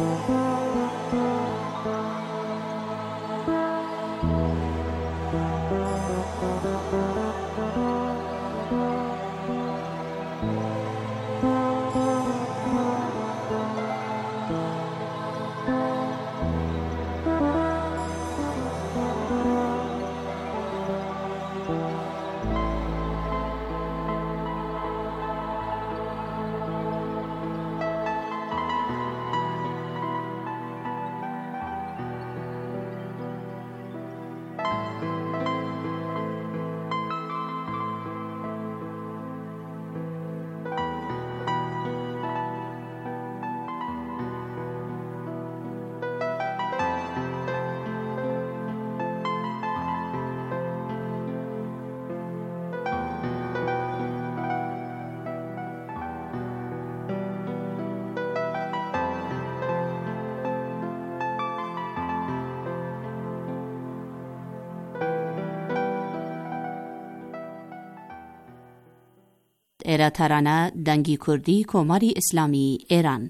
ئێرە تەرانە دەنگی کوردی کۆماری ئیسلامی ئێران.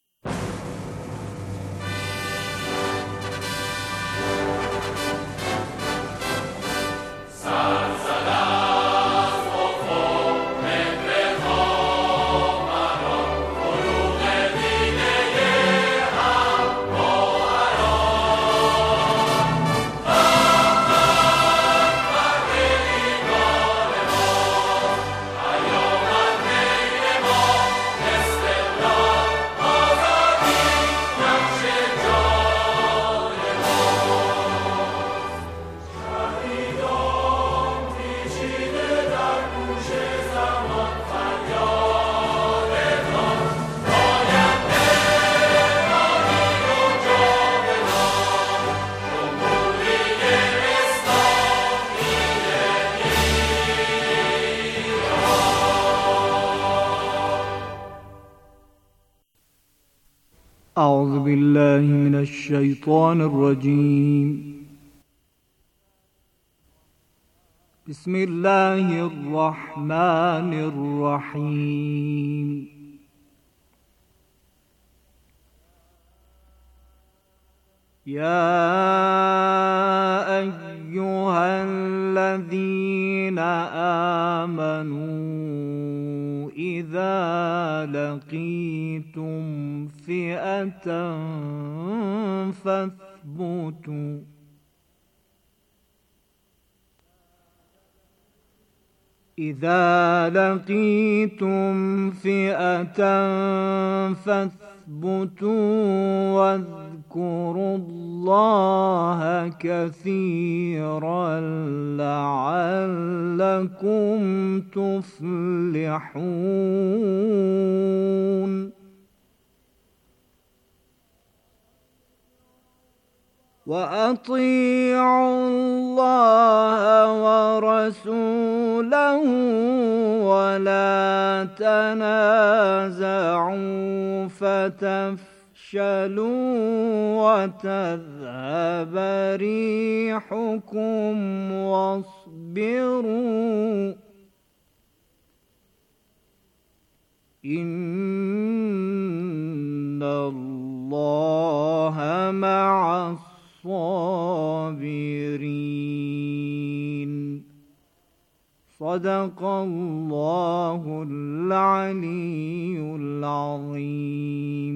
أعوذ بالله من الشيطان الرجيم. بسم الله الرحمن الرحيم. يا أيها الذين آمنوا إذا لقيتم فئة فاثبتوا واذكروا الله كثيرا لعلكم تفلحون. وأطيعوا الله ورسوله ولا تنازعوا فتفشلوا وتذهب ريحكم واصبروا إن الله مع الصابرين. صدق الله العلي العظيم.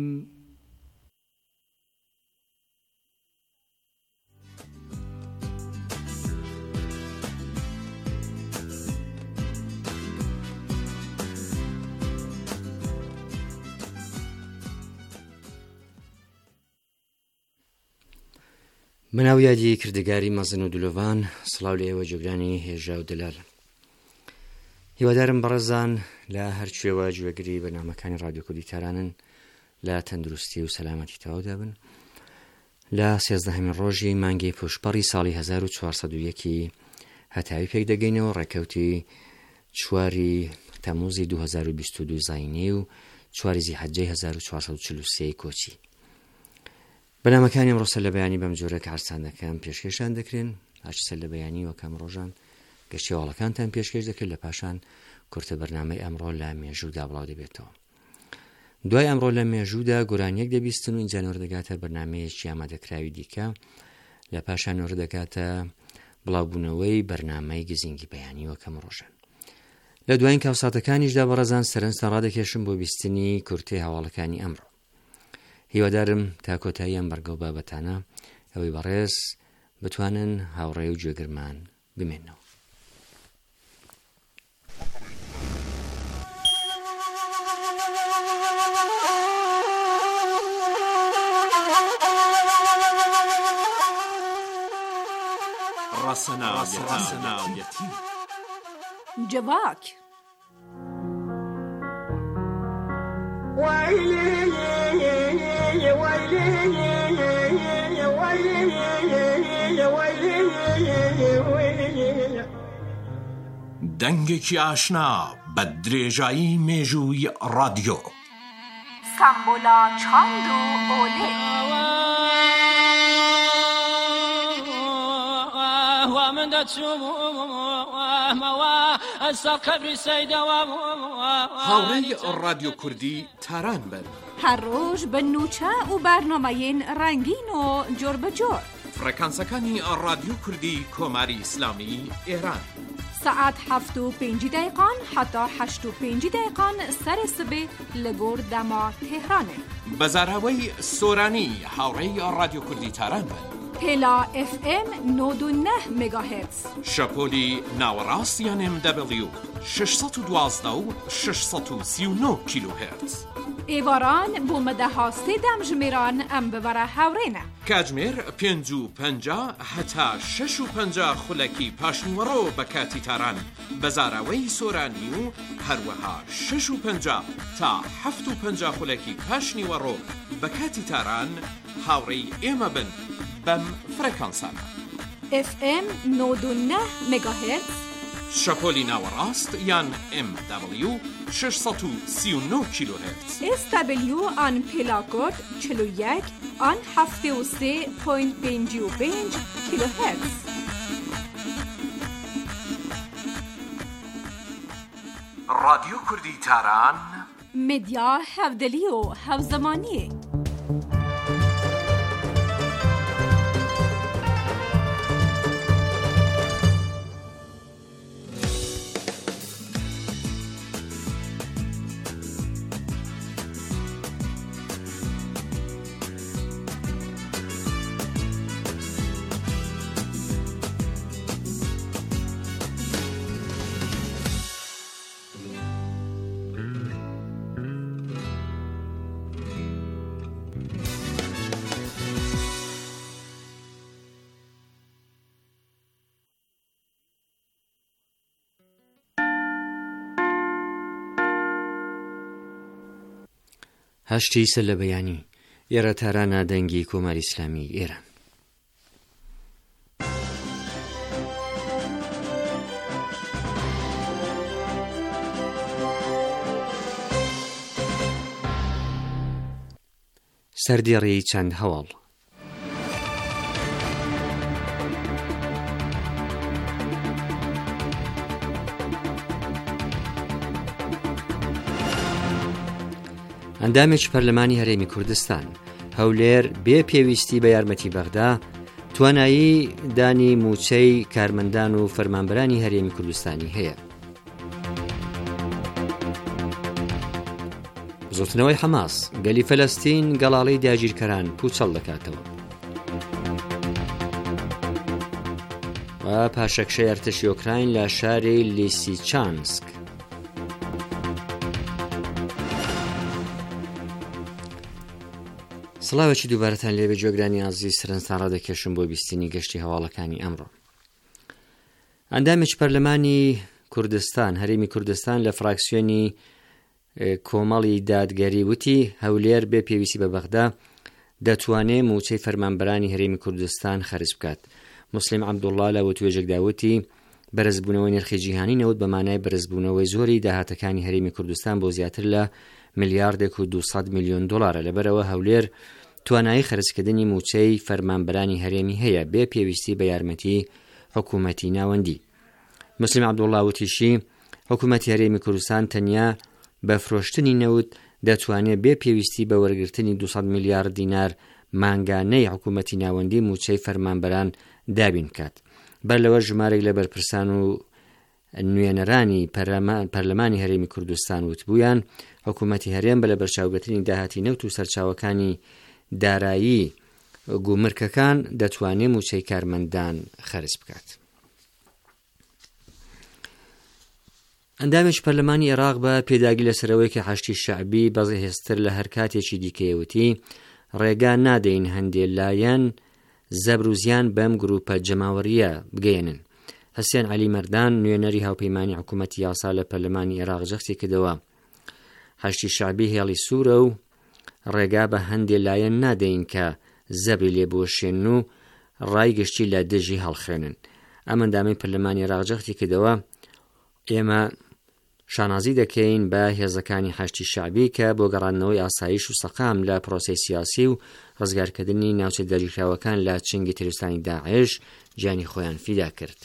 مناو یادی کردگاری مەزن و دلۆڤان، سڵاو لە ئێوە جێگرانی هێژا و دلال. هیوادارم بەڕێزان لە هەر کوێوە گوێگری بەنامەکانی ڕادیۆ کوردی تارانن لە تەندروستی و سەلامەتی تەواودا بن. لە 13 ڕۆژی مانگی پشتپەڕی ساڵی 1401 هەتاوی پێک دەگەینەوە ڕێکەوتی 4 تەمووزی 2022 زاینێ و 4 زیحەجەی 1443 کۆچی. بەنامەکانی ئەمڕۆ لە بەیانی بەم جۆرە کە هەرساندەکان پێشکەشان دەکرێن، هەرچی لە بەیانی وەکەم ڕۆژان گەشتی هەواڵەکانتان پێشکەش دەکرد، لە پاشان کورتە بەرنامەی ئەمڕۆ لە مێژوودا بڵاو دەبێتەوە. دوای ئەمڕۆ لە مێژوودا گۆرانیەک دەبیستن و اینجا نۆر دەگاتە بەرنامەیەکی ئامادەکراوی دیکە لە پاشان نۆر دەگاتە بڵاوبوونەوەی بەرنامەی گزینگی بەیانی وەکەم ڕۆژن. لە دوایین کاوساتەکانیشدا بەڕێزان سەرنجتان ڕادەکێشم بۆ بیستنی کورتەی هەواڵەکانی ئەمڕۆ. هیوادارم تا کۆتایی ئەم بەرگە و بابەتانە ئەوەی بەڕێز بتوانن هاوڕێ و گوێگرمان بمێنەوە. ڕەسەناویەتی جواک دەنگێکی ئاشنا بە درێژایی مێژووی ڕادیۆ سامبۆلا چاند و ئۆلێ من هاوڕێی ڕادیۆ کوردی تاران بن هەر ڕۆژ بە نوچە و بەرنامەیەن ڕەنگین و جۆر بەجۆر فرەکانسەکانی ڕادیۆ کوردی کۆماری ئیسلامی ئێران سعات 7:05 حتا 8:05 سەر سبێ لە گۆر دەما تێهرانێ بەزاراوەی سۆرانی هاوڕێی ڕادیۆ کوردی تاران بن پێلا FM 99 مگاهرتز شەپۆلی ناوەڕاستیان MW 612 و 639 کیلوهرتز ئێواران بۆ مەدەها سێدەم ژمێران ئەم ببەرە هاوڕێنە کاتژمێر 5:50 هەتا 6:50 خولەکی پاشنیوەڕۆ بە کاتی تاران بەزاراوەی سۆرانی و هەروەها 6:50 تا 7:50 خولەکی پاشنیوەڕۆ بە کاتی تاران هاوڕێی ئێمە بن بەم فرەکانسانە FM 99 مگاهرتز شەپۆلی ناوەڕاست یان MW 639 کیلوهرتز SW آن پێلاکۆد 41 آن 73.55 کیلوهرتز ڕادیۆ کوردی تاران مدیا هەودەلی و هەوزەمانیە هەشتی سەر لە بەیانی ئێرە تارانە دەنگی کۆماری ئیسلامی ئێران. سەردێڕی چەند هەواڵ. ئەندامێکی پەرلەمانی هەرێمی کوردستان هەولێر بێ پێویستی بە یارمەتی بەغدا توانایی دانی موچەی کارمەندان و فەرمانبەرانی هەرێمی کوردستانی هەیە. بزوتنەوەی حەماس گەلی فەلەستین گەڵاڵەی داگیرکەران پوچەڵ دەکاتەوە. و پاشەکشەی ئەرتەشی ئۆکراین لە شاری لیسیچانسک. سڵاوێکی دووبارەتان لێبێ جۆگرانی ئازیز سەرنجتان ڕادەکێشم بۆ بیستنی گەشتی هەواڵەکانی ئەمڕۆ. ئەندامێکی پەرلەمانی کوردستان هەرێمی کوردستان لە فراکسیۆنی کۆمەڵی دادگەری وتی هەولێر بێ پێویستی بە بەغدا دەتوانێت موچەی فەرمانبەرانی هەرێمی کوردستان خەرج بکات. موسلیم عەبدوڵڵا لە وتوێژێکدا وتی بەرزبوونەوەی نرخی جیهانی نەوت بەمانای بەرزبوونەوەی زۆری داهاتەکانی هەرێمی کوردستان بۆ زیاتر لە ملیاردێک و 200 میلیۆن دلارە. لەبەرەوە هەولێر توانایی خەرجکردنی موچەی فەرمانبەرانی هەرێمی هەیە بێ پێویستی بە یارمەتی حکوومەتی ناوەندی. موسلیم عەبدوڵڵا وتیشی حکوومەتی هەرێمی کوردستان تەنیا بە فرۆشتنی نەوت دەتوانێت بێ پێویستی بە وەرگرتنی 200 میلیارد دینار مانگانەی حکوومەتی ناوەندی موچەی فەرمانبەران دابین بکات. بەر لەوە ژمارێک لە بەرپرسان و نوێنەرانی پەرلەمانی هەرێمی کوردستان وتبوویان حکوومەتی هەرێم بە لە بەرچاوگرتنی داهاتی نەوت و سەرچاوەکانی دارایی گومرکەکان دەتوانێت موچەی کارمەندان خەرج بکات. ئەندامێکی پەرلەمانی عێراق بە پێداگی لەسەرەوەی کە حەشتی شەعبی بەزەهێزتر لە هەر کاتێکی دیکەیەوتی ڕێگا نادەین هەندێک لایەن زەبر و زیان بەم گروپە جەماوەریە بگەێنن. حسێن عەلی مەردان نوێنەری هاوپەیمانی حکوومەتی یاسا لە پەرلەمانی عێراق جەختی کردەوە حەشتی شەعبی هێڵی سوورە و ڕێگا بە هەندێک لایەن نادەین کە زەبری لێبوەشێن و ڕایگەشتی لە دژی هەڵخێنن. ئەم ئەندامەی پەرلەمانی عێراق جەختی کردەوە ئێمە شانازی دەکەین بە هێزەکانی حەشتی شەعبی کە بۆ گەڕاندنەوەی ئاسایش و سەقام لە پرۆسەی سیاسی و ڕزگارکردنی ناوچە دەریکراوەکان لە چنگی تروستانی داعش گیانی خۆیان فیدا کرد.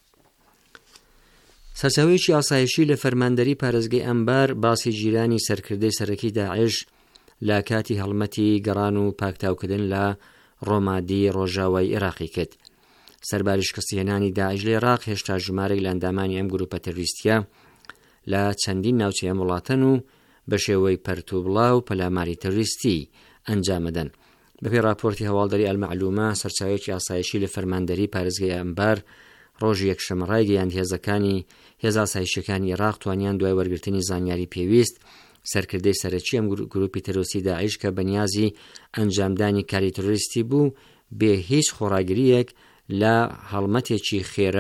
سەرچاوەیەکی ئاسایشی لە فەرماندەری پارێزگای ئەمبار باسی جیرانی سەرکردەی سەرەکی داعش لە کاتی هەڵمەتی گەڕان و پاکتاوکردن لە ڕۆمادی ڕۆژاوای عێراقی کرد. سەرباری شکستهێنانی داعش لە عێراق هێشتا ژمارەی لە ئەندامانی ئەم گروپە تەروریستیە لە چەندین ناوچەیە وڵاتن و بە شێوەی پەرتوبڵاو و پەلاماری تەروریستی ئەنجامەدەن. بەپێی راپۆرتی هەواڵدەری ئەلمەعلومە سەرچاوەیەکی ئاسایشی لە فەرماندەری پارێزگای ئەمبار ڕۆژی یەکشەمە ڕایگەیاند هێز ئاسایشەکانی عێراق توانیان دوای وەرگرتنی زانیاری پێویست سەرکردەی سەرەکی ئەم گروپی تەروریستی داعش کە بەنیازی ئەنجامدانی کاری تەروریستی بوو بێ هیچ خۆڕاگریەک لە هەڵمەتێکی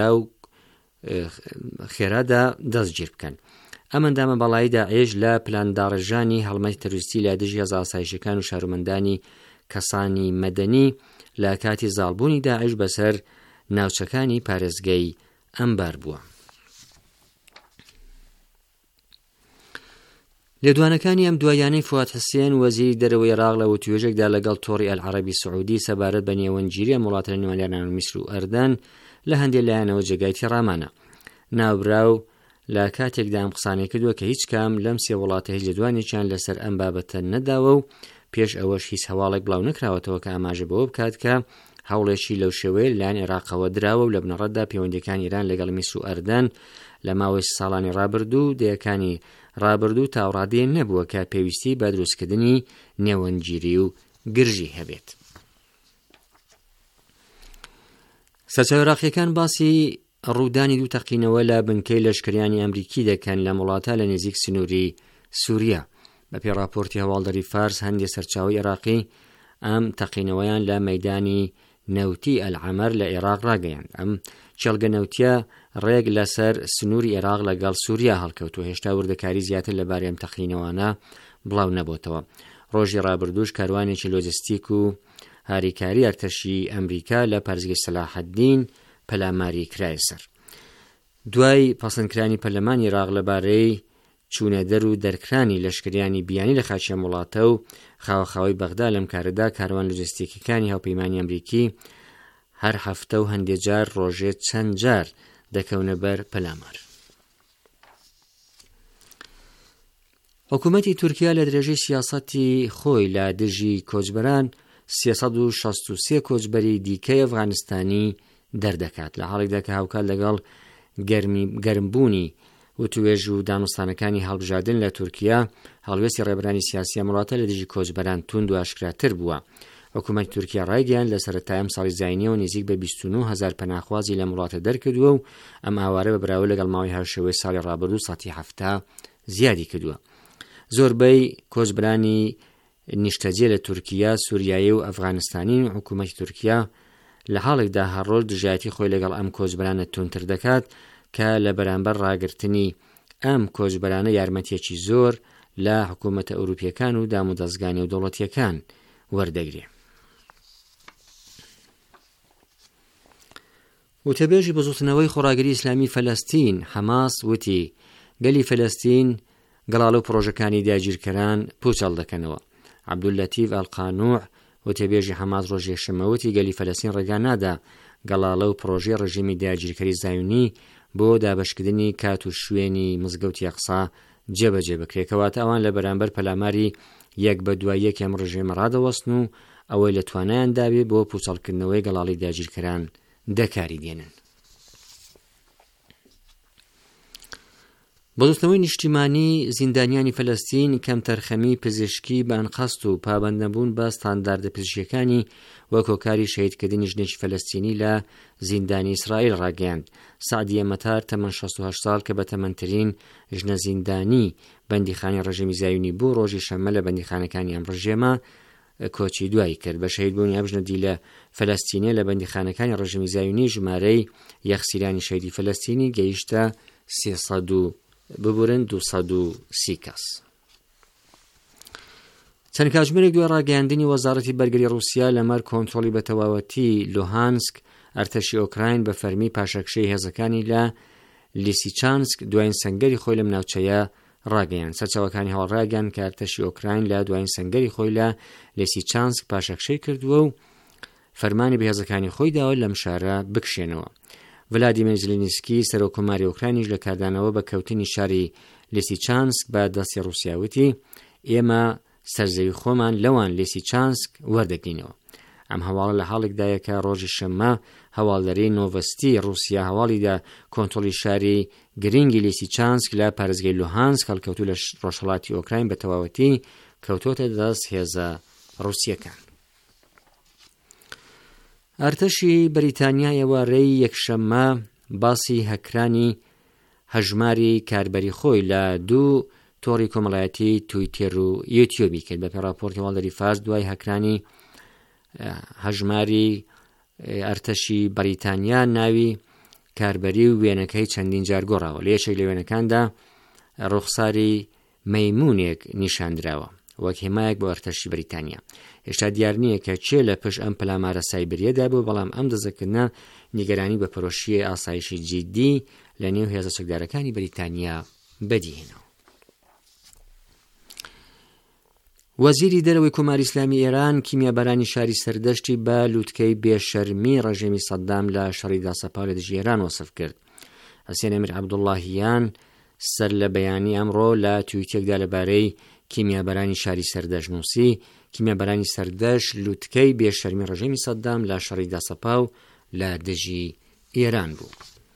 خێرادا دەستگیر بکەن. ئەم ئەندامە بەڵایی داعش لە پلانداڕژانی هەڵمەتی تەروریستی لە دژی هێز ئاسایشەکان و شارۆمەندانی کەسانی مەدەنی لە کاتی زاڵبوونی داعش بەسەر ناوچەکانی پارێزگای ئەمبار بووە. لێدوانەکانی ئەم دوایانەی فواد حسێن وەزیری دەرەوەی عێراق لە وتوێژێکدا لەگەڵ تۆڕی ئەلعەرەبی سعودی سەبارەت بە نێوەنگیری وڵاتە لە نێوان میسر و ئەردەن لە هەندێک لایەنەوە جێگای تێڕامانە. ناوبراو لە کاتێکدا ئەم قسانەی کردووە کە هیچ کام لەم سێ وڵاتە هیچ لێدوانێکیان لەسەر ئەم بابەتە نەداوە و پێش ئەوەش هیچ هەواڵێک بڵاو نەکراوەتەوە کە ئاماژە بەوە بکات کە هەوڵێکی لەو شێوەیە لایەن عێراقەوە دراوە و لە بنەڕەتدا پەیوەندیەکانی ئیران لەگەڵ میسر و ئەردەن لە ماوەی ساڵانی ڕابردوو دەیەکانی ڕابردوو تاوڕادێ نەبووە کە پێویستی بە دروستکردنی نێوەنگیری و گرژی هەبێت. سەرچاوە عێراقیەکان باسی ڕوودانی دوو تەقینەوە لە بنکەی لەشکریانی ئەمریکی دەکەن لە وڵاتە لە نزیک سنووری سووریا. بەپێی راپۆرتی هەواڵدەری فارس هەندێک سەرچاوی عێراقی ئەم تەقینەوەیان لە مەیدانی نەوتی ئەلعەمەر لە عێراق ڕاگەیاند. ئەم چێڵگە نەوتیە ڕێک لەسەر سنووری عێراق لەگەڵ سووریا هەڵکەوتووە. هێشتا وردەکاری زیاتر لەبارەی ئەم تەقینەوانە بڵاو نەبووتەوە. ڕۆژی ڕابردووش کاروانێکی لۆجستیک و هاریکاری ئەرتەشی ئەمریکا لە پارێزگای سەلاحەددین پەلاماری کرایە سەر. دوای پەسەندکرانی پەرلەمانی عێراق لەبارەی چوونەدەر و دەرکرانی لەشکریانی بیانی لە خاچە وڵاتە و خاوەخاوی بەغدا لەم کارەدا کاروان لۆجستیکەکانی هاوپەیمانی ئەمریکی هەر هەفتە و هەندێک جار ڕۆژێ چەند جار دەکەونە بەر پەلامار. حکوومەتی تورکیا لە درێژەی سیاسەتی خۆی لە دژی کۆچبەران 363 کۆچبەری دیکەی ئەفغانستانی دەردەکات لە حاڵێکدا کە هاوکات لەگەڵ گەرمبوونی و توێژ و دانوستانەکانی هەڵبژاردن لە تورکیا هەڵوێستی ڕێبەرانی سیاسی وڵاتە لە دژی کۆچبەران توند و ئاشکراتر بووە. حکوومەتی تورکیا ڕایگەیاند لە سەرەتای ئەم ساڵی زاینیەوە نزیک بە 29,000 پەناخوازی لە وڵاتە دەرکردووە و ئەم ئاوارە بەبراوە لەگەڵ ماوەی هەرشەوەی ساڵی ڕابردوو 70 زیادی کردووە. زۆربەی کۆچبەرانی نیشتەجێ لە تورکیا سووریایی و ئەفغانستانی و حکوومەتی تورکیا لە حاڵێکدا هەڕۆژ دژایەتی خۆی لەگەڵ ئەم کۆچبەرانە تونتر دەکات کە لە بەرامبەر ڕاگررتنی ئەم کۆچبەرانە یارمەتیەکی زۆر لە حکوومەتە ئەوروپیەکان و دام و دەستگانی و دەوڵەتیەکان وەردەگرێ. وتەبێژی بەزوتنەوەی خۆڕاگری ئیسلامی فەلەستین حەماس وتی گەلی فەلەستین گەڵاڵە و پرۆژەکانی داگیرکەران پوچەڵ دەکەنەوە. عەبدولەتیف ئەلقانوع وتەبێژی حەماس ڕۆژی یەکشەمەوەتی گەلی فەلەستین ڕێگا نادا گەڵاڵە و پرۆژەی ڕژیمی داگیرکەری زایونی بۆ دابەشکردنی کات و شوێنی مزگەوتی ئەقسا جێبەجێ بکرێت کەواتە ئەوان لە بەرامبەر پەلاماری یەک بە دوای یەک ئەم ڕژێمە ڕادەوەستن و ئەوەی لە توانایان داوێت بۆ پوچەڵکردنەوەی گەڵاڵی داگیرکەران دەکاری دێنن. بەدۆستنەوەی نیشتیمانی زیندانیانی فەلەستین کەم تەرخەمی پزیشکی بانقەست و پابەندەبوون بە ستانداردە پزیشکیەکانی وەک هۆکاری شەهیدکردنی ژنێکی فەلەستینی لە زیندانی ئیسرائیل ڕاگەیاند. سعدیە مەتار تەمەن 68 ساڵ کە بە تەمەنترین ژنە زیندانی بەندیخانی ڕژێمی زایونی بوو ڕۆژی شەممە لە بەندیخانەکانی ئەم ڕژێمە کۆچی دوایی کرد. بە شەهیدبوونی ئەم ژنە دیلە فەلەستینیە لە بەندیخانەکانی ڕژێمی زایونی ژمارەی یەخسیرانی شەهیدی فەلەستینی گەیشتە 230 کەس. چەند کاتژمێرێک دوای ڕاگەیاندنی وەزارەتی بەرگری رووسیا لەمەر کۆنتڕۆلی بە تەواوەتی لوهانسک، ئەرتەشی ئۆکراین بە فەرمی پاشەکشەی هێزەکانی لە لیسیچانسک دوایین سەنگەری خۆی لەم ناوچەیە ڕاگەیاند. سەرچاوەکانی هەڵڕاگەیان کە ئەرتەشی ئۆکراین لە دوایین سەنگەری خۆی لە لیسیچانسک پاشەکشەی کردووە و فەرمانی بە هێزەکانی خۆی داوە لەم شارە بکشێنەوە. ڤلادیمیر زلێنسکی سەرۆکۆماری ئۆکراینیش لە کاردانەوە بە کەوتنی شاری لیسیچانسک بە دەستی رووسیاوتی ئێمە سەرزەوی خۆمان لەوان لیسیچانسک وەردەگرینەوە. ئەم هەواڵە لە حاڵێکدایە کە ڕۆژی شەممە هەواڵدەری نۆڤەستی رووسیا هەواڵیدا کۆنتڕۆلی شاری گرنگی لیسیچانسک لە پارێزگای لوهانسک هەڵکەوتوو لە ڕۆژهەڵاتی ئۆکراین بە تەواوەتی کەوتۆتە دەست هێزە رووسیەکان. ئەرتەشی بەریتانیا ئێوارەی یەکشەممە باسی هەکرانی هەژماری کاربەری خۆی لە دوو تۆڕی کۆمەڵایەتی تویتر و یوتیوبی کرد. بە پێڕاپۆرتی هەواڵدەری فارس دوای هەکرانی هەژماری ئەرتەشی بەریتانیا ناوی کاربەری و وێنەکەی چەندین جار گۆڕاوە. لە یەکێک لە وێنەکاندا ڕوخساری مەیمونێک نیشاندراوە وەک هێمایەک بۆ ئەرتەشی بەریتانیا. هێشتا دیار نییە کە چێ لە پشت ئەم پەلامارە سایبریەدا بوو، بەڵام ئەم دەزەکردنە نیگەرانی بە پرۆشیە ئاسایشی جیدی لە نێو هێزە چەکدارەکانی بەریتانیا بەدیهێنەوە. وەزیری دەرەوەی کۆماری ئیسلامی ئێران کیمیابەرانی شاری سەردەشتی بە لووتکەی بێشەرمی ڕژێمی سەدام لە شەڕی داسەپاو لە دژی ئێران وەسف کرد. حسێن ئەمیر عەبدوڵڵاهیان سەر لە بەیانی ئەمڕۆ لە تویتێکدا لەبارەی کیمیابەرانی شاری سەردەشت نووسی کیمیابەرانی سەردەشت لووتکەی بێشەرمی ڕژێمی سەدام لە شەڕی داسەپاو لە دژی ئێران بوو.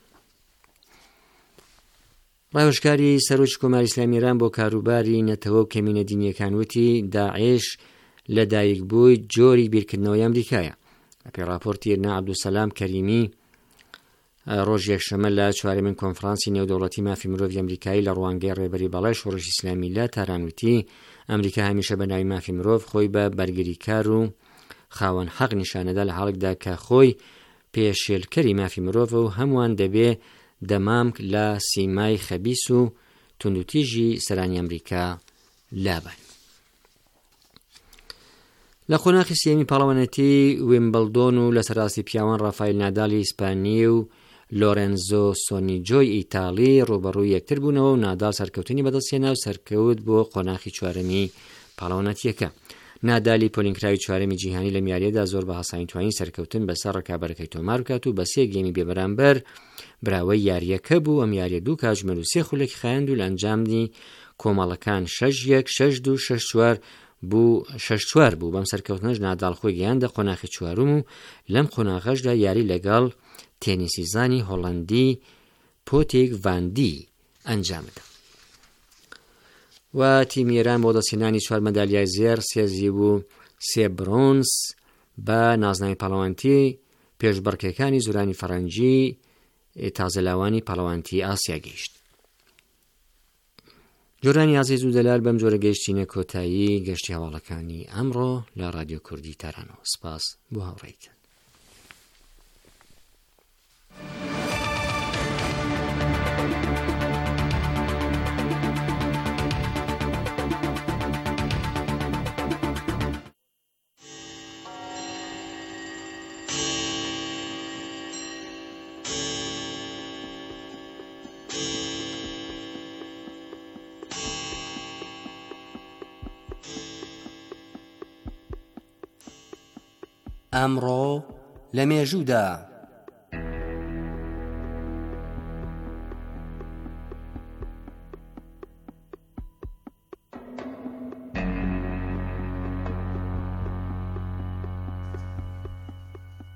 ڕاوێژکاری سەرۆکی کۆماری ئیسلامی ئێران بۆ کاروباری نەتەوە و کەمینە دینیەکان وتی داعش لە دایک بووی جۆری بیرکردنەوەی ئەمریکایە. بە راپۆرتی ئێرنا عەبدولسەلام کەریمی ڕۆژ یەکشەمە لە چوارەمین کۆنفرانسی نێودەوڵەتی مافی مرۆڤی ئەمریکایی لە ڕوانگەی ڕێبەری بەڵای شۆڕشی ئیسلامی لە تارانوتی ئەمریکا هەمیشە بە ناوی مافی مرۆڤ خۆی بە بەرگریکار و خاوەن حەق نیشانەدا لە حاڵێکدا کە خۆی پێشێلکەری مافی مرۆڤ و هەمووان دەبێ دەمامک لە سیمای خەبیس و توندوتیژی سەرانی ئەمریکا لابن. لە خۆناخی سێمی پاڵەوانەتی ویمبلدۆن و لە سەراستی پیاوان ڕافایل نادالی ئیسپانی و لۆرێنزۆ سۆنیجۆی ئیتاڵی ڕوبەڕووی یەکتر بوونەوە و نادال سەرکەوتنی بەدەستهێنا و سەرکەوت بۆ خۆناخی چوارەمی پاڵەوانەتیەکە. نادالی پۆلینکراوی چوارەمی جیهانی لە میاریەدا زۆر بە هەسانی توانی سەرکەوتن بەسەر ڕکابەرەکەی تۆمار بکات و بە سێ گێمی بێبەرامبەر براوەی یاریەکە بوو. ئەم یاریە دوو کاتژمێر و سێ خولێکی خایاند و لە ئەنجامنی کۆمەڵەکان 6-1 6-2 6-4 بوو 6-4 بوو. بەم سەرکەوتنەش نادال خۆی گەیاندە قۆناغی چوارم و لەم قۆناغەشدا یاری لەگەڵ تێنیسیزانی هۆڵەندی پۆتێک ڤاندی ئەنجامدا. و تیمی ئێران بۆ دەستهێنانی 4 مەدالیای زێر 3 زیب و 3 برۆنز بە نازناوی پاڵەوانتی پێشبڕکێکانی زورانی فەڕەنجی تازەلاوانی پاڵەوانتی ئاسیا گەیشت. جۆرانی عەزیز و دەلال بەم جۆرە گەیشتینە کۆتایی گەشتی هەواڵەکانی ئەمڕۆ لە رادیۆ کوردی تارانەوە. سپاس بۆ هاوڕێیتن. ئەمڕۆ لە مێژوودا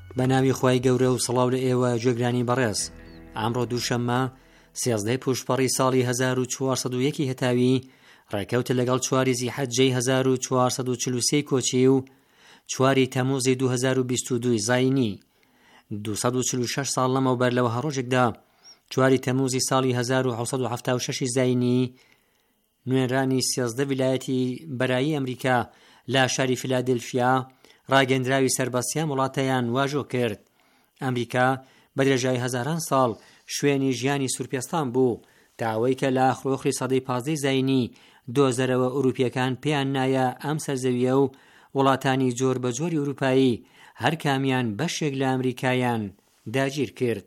بە ناوی خوای گەورە و سڵاو لە ئێوە گوێگرانی بەڕێز. ئەمڕۆ دووشەممە 13 پوشپەڕی ساڵی 1401 هەتاوی ڕێکەوتە لەگەڵ 4 زیحەجەی 1443 کۆچی و 4 تەموزی 2022 زاینی. 246 ساڵ لەمەوبەر لەوە هەڕۆژێکدا 4 تەموزی ساڵی 1976 زاینی نوێنرانی 13 ویلایەتی بەرایی ئەمریکا لە شاری فیلادلفیا ڕاگەندراوی سەربەستیان وڵاتەیان واژۆ کرد. ئەمریکا بە درێژای هەزاران ساڵ شوێنی ژیانی سوورپێستان بوو تاوەی کە لە ئاخرۆخری سەدەی 15 زاینی دۆزەرەوە ئوروپیەکان پێیان نایە ئەم سەرزەویە و وڵاتانی جۆر بە جۆری ئوروپایی هەر کامیان بەشێک لە ئەمریکایان داگیر کرد.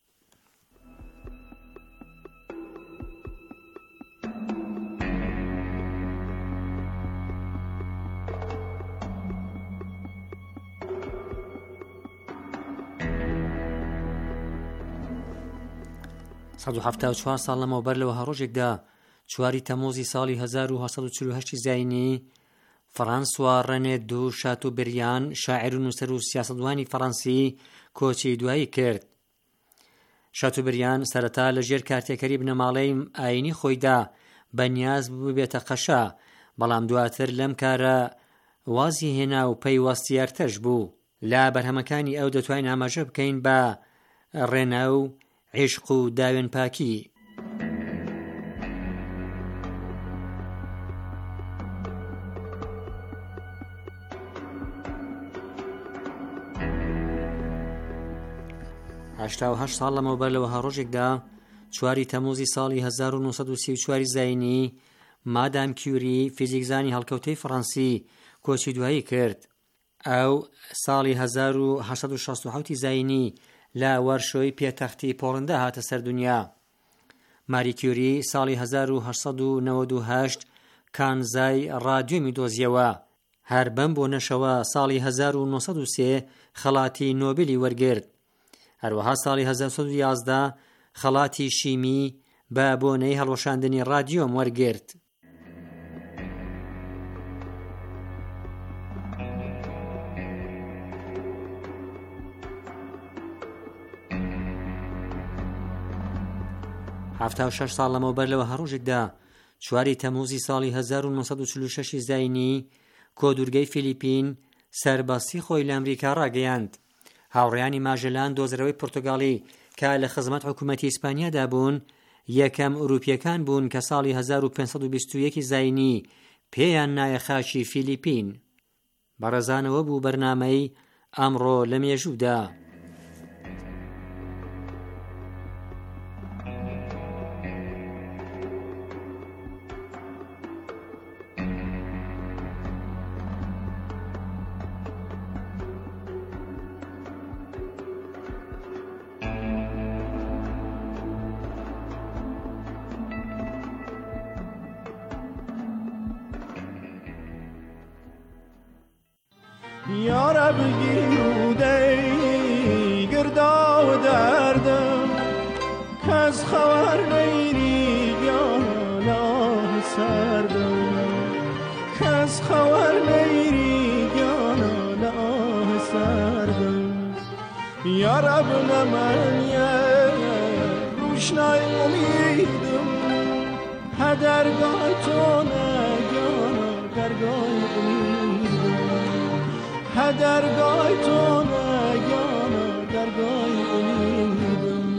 سەد و 74 ساڵ لەمەوبەر لەوە هەڕۆژێکدا 4 تەموزی ساڵی 1948 زاینی فڕانسوا ڕەنێ دو شاتوبریان شاعیر و نووسەر و سیاسەتوانی فەڕەنسی کۆچی دوایی کرد. شاتوبریان سەرەتا لەژێر کارتێکەری بنەماڵەی ئاینی خۆیدا بەنیاز ببێتە قەشە، بەڵام دواتر لەم کارە وازی هێنا و پەیوەستیارتەش بوو. لە بەرهەمەکانی ئەو دەتوانین ئاماژە بکەین بە ڕێنە و عیشق و داوێن پاکی. هەشتا ساڵ لەمەوبەر لەوە هەڕۆژێکدا 4 تەموزی ساڵی 1934 زاینی مادام کیوری فیزیکزانی هەڵکەوتەی فەڕەنسی کۆچی دوایی کرد. ئەو ساڵی 1867 زاینی لە وەرشۆی پێتەختی پۆڵندا هاتە سەر دنیا. ماری کیوری ساڵی 1898 کانزای ڕادیۆمی دۆزیەوە. هەر بەم بۆ نەشەوە ساڵی 1903 خەڵاتی نۆبێلی وەرگرت. هەروەها ساڵی 1911 خەڵاتی شیمی بە بۆنەی هەڵوەشاندنی ڕادیۆم وەرگرت. هەفتە و 6 ساڵ لەمەوبەر لەوە هەڕۆژێکدا 4 تەموزی ساڵی 1946 زاینی کۆدورگەی فیلیپین سەربەستی خۆی لە ئەمریکا ڕاگەیاند. هاوڕێیانی ماژەلان دۆزەرەوەی پورتوگاڵی کە لە خزمەت حکوومەتی ئیسپانیادا بوون یەکەم ئوروپیەکان بوون کە ساڵی 1521 زاینی پێیان نایە خاچی فیلیپین. بەڕێزانەوە بوو بەرنامەی ئەمڕۆ لە مێژوودا. یارب گیرودی گردا و دردم کز خبر نیری گانا سردم کز خبر نیری گانا سردم یارب نمانیه روشنای امیدم هدرگاه تو نگانا درگاه امیدم درگاه تو نگانا درگاه امیدم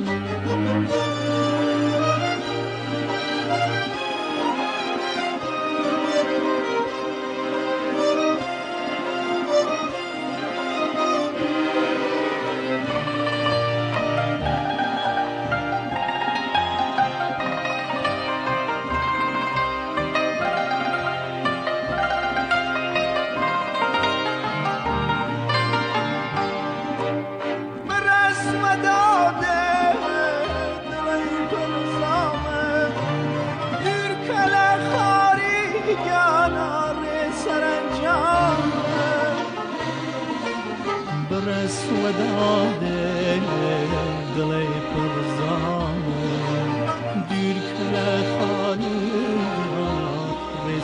وداده دلی پرزانه دیر کل خالی ری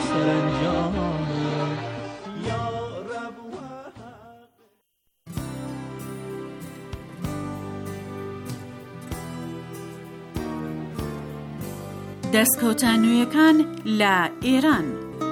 سرانجامه یا رب دەستکەوتە نوێیەکان لە ئێران.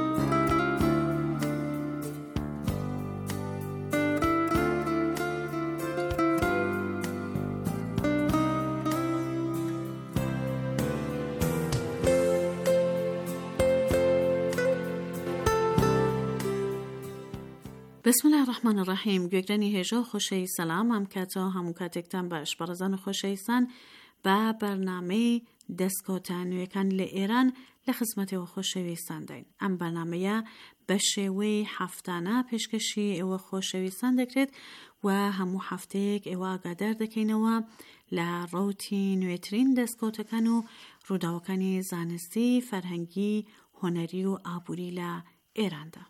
بسم الله الرحمن الرحیم. گوێگرانی هێژە و خۆشەوی سەلام، ئەم کاتەوە هەموو کاتێکتان باش بەڕێزان و خۆشەویستان بە بەرنامەی دەستکەوتە نوێیەکان لە ئێران لە خزمەتەوە خۆشەویستان داین. ئەم بەرنامەیە بە شێوەی هەفتانە پێشکەشی ئێوە خۆشەویستان دەکرێت و هەموو هەفتەیەک ئێوە ئاگادار دەکەینەوە لە ڕەوتی نوێترین دەستکەوتەکان و ڕووداوەکانی زانستی، فەرهەنگی، هۆنەری و ئابووری لە ئێراندا.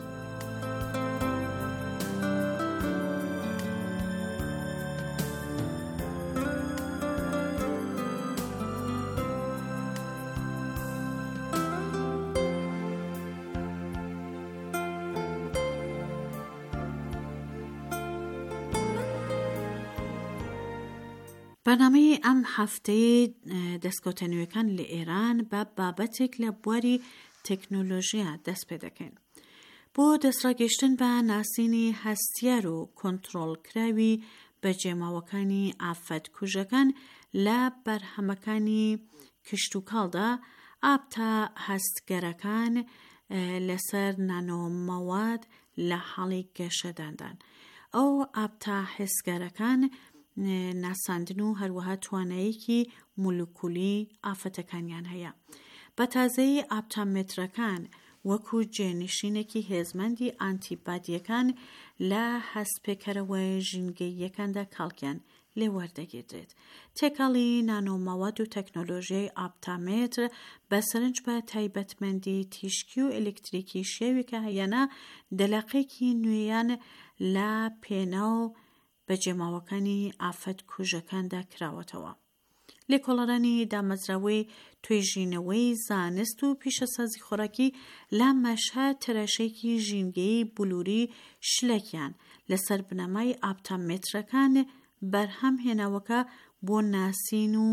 بەرنامەی ئەم هەفتەیە دەستکەوتە نوێیەکان لە ئێران بە بابەتێک لە بواری تەکنۆلۆژیا دەست پێ دەکەین. بۆ دەستڕاگەیشتن بە ناسینی هەستیار و کۆنتڕۆڵکراوی بەجێماوەکانی ئافەتکوژەکان لە بەرهەمەکانی کشتوکاڵدا، ئاپتا هەستگەرەکان لەسەر نانۆمەواد لە حاڵی گەشەداندان. ئەو ئاپتا هەستگەرەکان ناساندن و هەروەها تواناییکی مولکولی ئافەتەکانیان هەیە. بە تازەیی ئاپتامێترەکان وەکو جێنشینێکی هێزمەندی ئانتیبادیەکان لە هەستپێکەرەوە ژینگەییەکاندا کاڵکیان لێ وەردەگیردرێت. تێکاڵی نانۆمەواد و تەکنۆلۆژیای ئاپتامێتر بە سەرنج بە تایبەتمەندی تیشکی و ئەلکتریکی شێوی کە هەیەنە دەلاقێکی نوێیان لە پێناو بەجێماوەکانی ئافەتکوژەکاندا کراوەتەوە. لێکۆڵەرانی دامەزراوەی توێژینەوەی زانست و پیشەسازی خۆراکی لە مەشهد تەراشەیەکی ژینگەیی بلووری شلەکیان لەسەر بنەمای ئاپتامێترەکان بەرهەم هێناوەکە بۆ ناسین و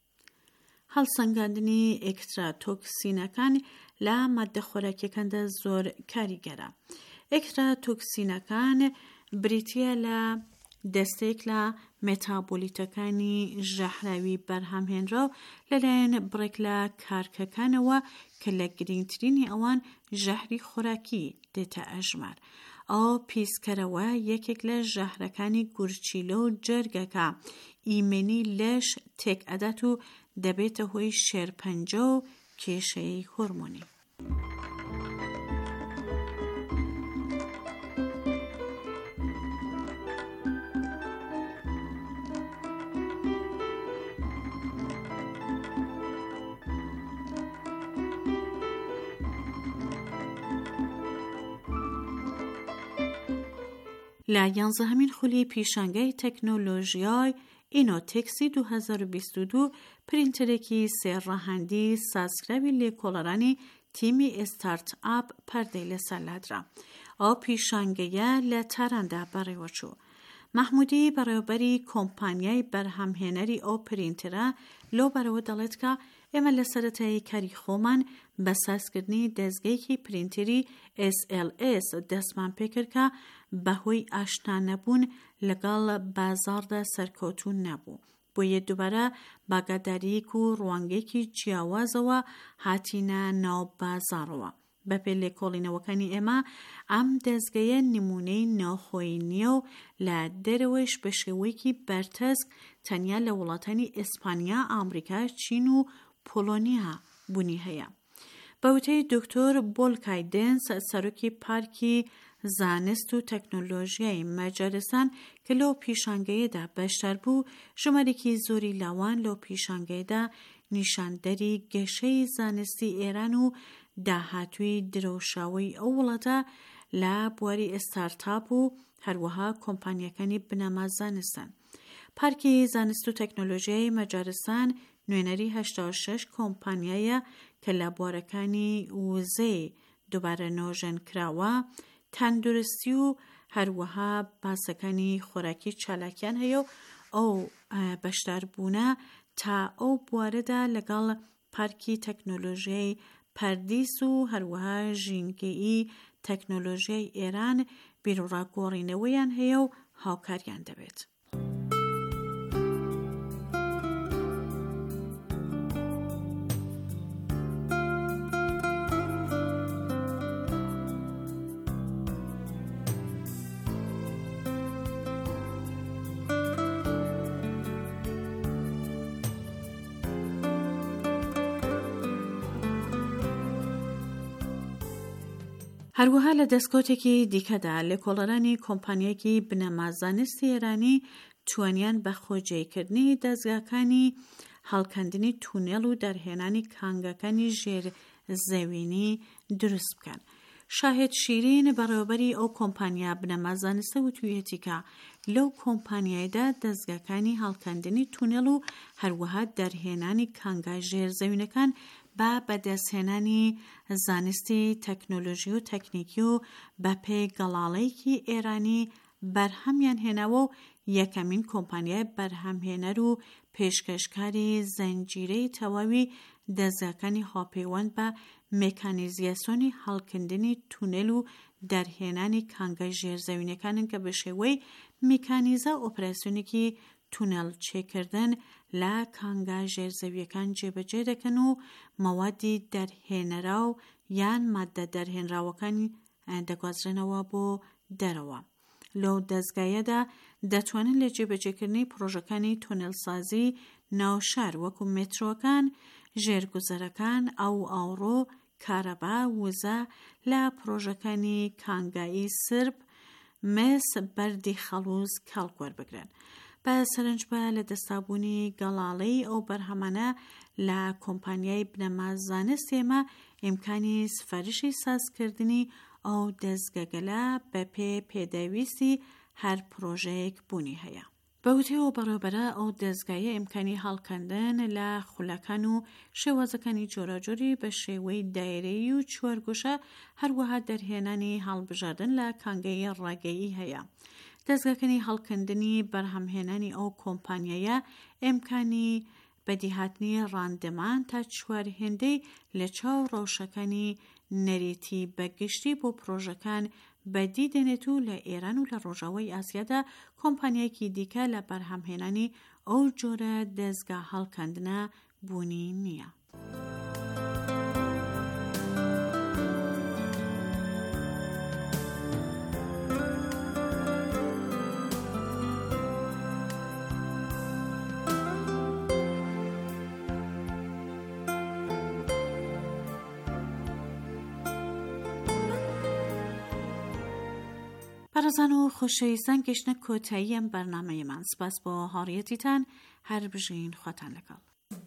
هەڵسەنگاندنی ئێکستراتۆکسینەکان لە ماددە خۆراکیەکاندا زۆر کاریگەرە. ئێکستراتۆکسینەکان بریتیە لە دەستێک لە مێتابۆلیتەکانی ژەهراوی بەرهەمهێنرا و لەلایەن بڕێک لە کارکەکانەوە کە لە گرنگترینی ئەوان ژەهری خۆراکی دێتە ئەژمار. ئەو پیسکەرەوە یەکێک لە ژەهرەکانی گورچیلە و جەرگەکە ئیمێنی لەش تێک ئەدات و دەبێتە هۆی شێرپەنجە و کێشەی هۆرمۆنی. لە 11مین خولی پیشانگای تەکنۆلۆژیای ئینۆتێکسی 2022 پرینتەرێکی سێڕەهەندی سازکراوی لێکۆڵەرانی تیمی ئێستارت ئاپ پەردەی لەسەر لادرا. ئەو پیشانگەیە لە تاراندا بەڕێوەچوو. محمودی بەڕێوەبەری کۆمپانیای بەرهەمهێنەری ئەو پرینتەرە لۆ بەرەوە دەڵێت کە ئێمە لە سەرەتایی کاری خۆمان بە سازکردنی دەستگەیەکی پرینتەری SLS دەستمان پێکرد کە بەهۆی ئاشنا نەبوون لەگەڵ بازاڕدا سەرکەوتوو نەبوو. بۆیە دووبارە باگاداریەک و ڕوانگەیەکی جیاوازەوە هاتینە ناو بازاڕەوە. بەپێ لێکۆڵینەوەکانی ئێمە ئەم دەستگەیە نمونەی ناوخۆیی نییە و لە دەرەوەش بە شێوەیەکی بەرتەسک تەنیا لە وڵاتانی ئیسپانیا، ئامریکا، چین و پۆلۆنیا بوونی هەیە. بەوتەی دکتۆر بۆلکای دێنس، سەرۆکی پارکی زانست و تەکنۆلۆژیای مەجارستان کە لەو پیشانگەیەدا بەشدار بوو، ژمارێکی زۆری لاوان لەو پیشانگەیەدا نیشاندەری گەشەی زانستی ئێران و داهاتووی درەوشاوی ئەو وڵاتە لە بواری ئێستارتاپ و هەروەها کۆمپانیەکانی بنەما زانستان. پارکی زانست و تەکنۆلۆژیای مەجارستان نوێنەری 86 کۆمپانیایە کە لە بوارەکانی وزەی دووبارە نۆژەن کراوە، تەندروستی و هەروەها باسەکانی خۆراکی چالاکیان هەیە و ئەو بەشداربوونە تا ئەو بوارەدا لەگەڵ پارکی تەکنۆلۆژیای پەردیس و هەروەها ژینگەیی تەکنۆلۆژیای ئێران بیرڕاگۆڕینەوەیان هەیە و هاوکاریان دەبێت. هەروەها لە دەستکەوتێکی دیکەدا لێکۆڵەرانی کۆمپانیایەکی بنەمازانستی ئێرانی توانیان بە خۆجێکردنی دەستگاکانی هەڵکەندنی تونێڵ و دەرهێنانی کانگەکانی ژێرزەوینی دروست بکەن. شاهێد شیرین بەڕێوەبەری ئەو کۆمپانیا بنەمازانستە وتوویەتی کە لەو کۆمپانیایدا دەستگاکانی هەڵکەندنی تونێڵ و هەروەها دەرهێنانی کانگای ژێرزەوینەکان با بەدەستهێنانی زانستی تەکنۆلۆژی و تەکنیکی و بەپێی گەڵاڵەیەکی ئێرانی بەرهەمیان هێناوە و یەکەمین کۆمپانیای بەرهەمهێنەر و پێشکەشکاری زەنجیرەی تەواوی دەستگاکانی هاوپەیوەند بە مێکانیزیاسیۆنی هەڵکردنی تونێل و دەرهێنانی کانگای ژێرزەوینەکانن کە بە شێوەی میکانیزە ئۆپراسیۆنێکی تونێل چێکردن لە کانگا ژێرزەویەکان جێبەجێ دەکەن و مەوادی دەرهێنەرا و یان مادە دەرهێنراوەکانی دەگوازرێنەوە بۆ دەرەوە. لەو دەستگایەدا دەتوانن لە جێبەجێکردنی پرۆژەکانی تونێلسازی ناوشار وەکو مێترۆکان، ژێرگوزەرەکان، ئاوڕۆ، کارەبا، وزە لە پرۆژەکانی کانگایی سرب، مس، بەردی خەڵوز کەڵکوەربگرن. بە سەرنجبە لە دەستابوونی گەڵاڵەی ئەو بەرهەمانە لە کۆمپانیای بنەمازانست ئێمە ئیمکانی سفارشی سازکردنی ئەو دەستگەگەلە بە پێداویستی هەر پرۆژەیەک بوونی هەیە. بەوتەوە بەڕێوەبەرە ئەو دەستگایە ئیمکانی هەڵکەندن لە خولەکان و شێوازەکانی جۆراجۆری بە شێوەی دایرەیی و چوارگۆشە هەروەها دەرهێنانی هەڵبژاردن لە کانگەی ڕاگەیی هەیە. دەستگاکانی هەڵکردنی بەرهەمهێنانی ئەو کۆمپانیایە ئیمکانی بەدیهاتنی ڕاندەمان تا چوارهێندەی لە چاو ڕەوشەکانی نەریتی بەگشتی بۆ پرۆژەکان بەدی دێنێت و لە ئێران و لە ڕۆژاوای ئاسیادا کۆمپانیایەکی دیکە لە بەرهەمهێنانی ئەو جۆرە دەستگا هەڵکەندنە بوونی نییە. بەڕێزان و خۆشەویستان گەشتنە کۆتایی ئەم بەرنامەیەمان. سپاس بۆ هاوڕێیەتیتان، هەر بژین خواتان لەگەڵ.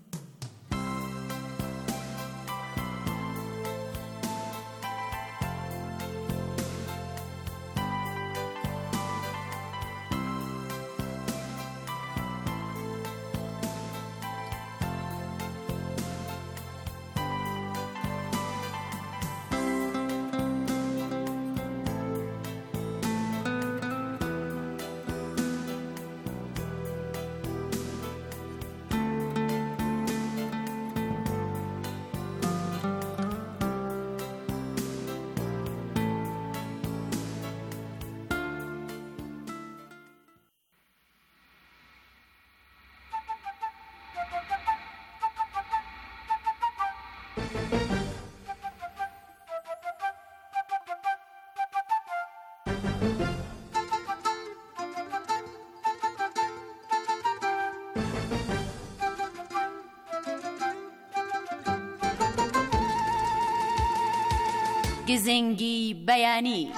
گزنگی بەیانی.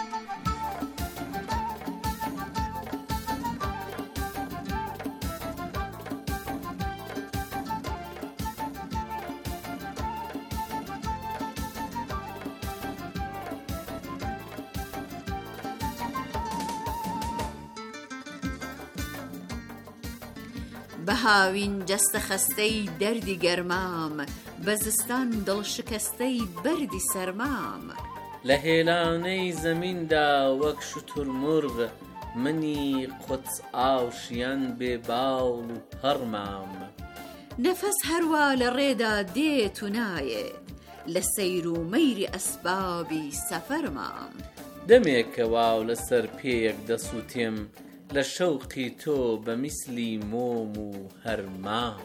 بە هاوین جەستە خەستەی دەردی گەرمام، بە زستان دڵشکەستەی بەردی سەرمام. لە هێلانەی زەمیندا وەک شترمرغ، منی قوتس ئاوشیان بێ باوڵ و پەڕمام. نەفەس هەروە لە ڕێدا دێت و نایێت لە سەیر و مەیری ئەسبابی سەفەرمام دەمێکەوە و لەسەر پێیەک دەسووتێم لە شەوقی تۆ بە میسلی مۆم و هەرمام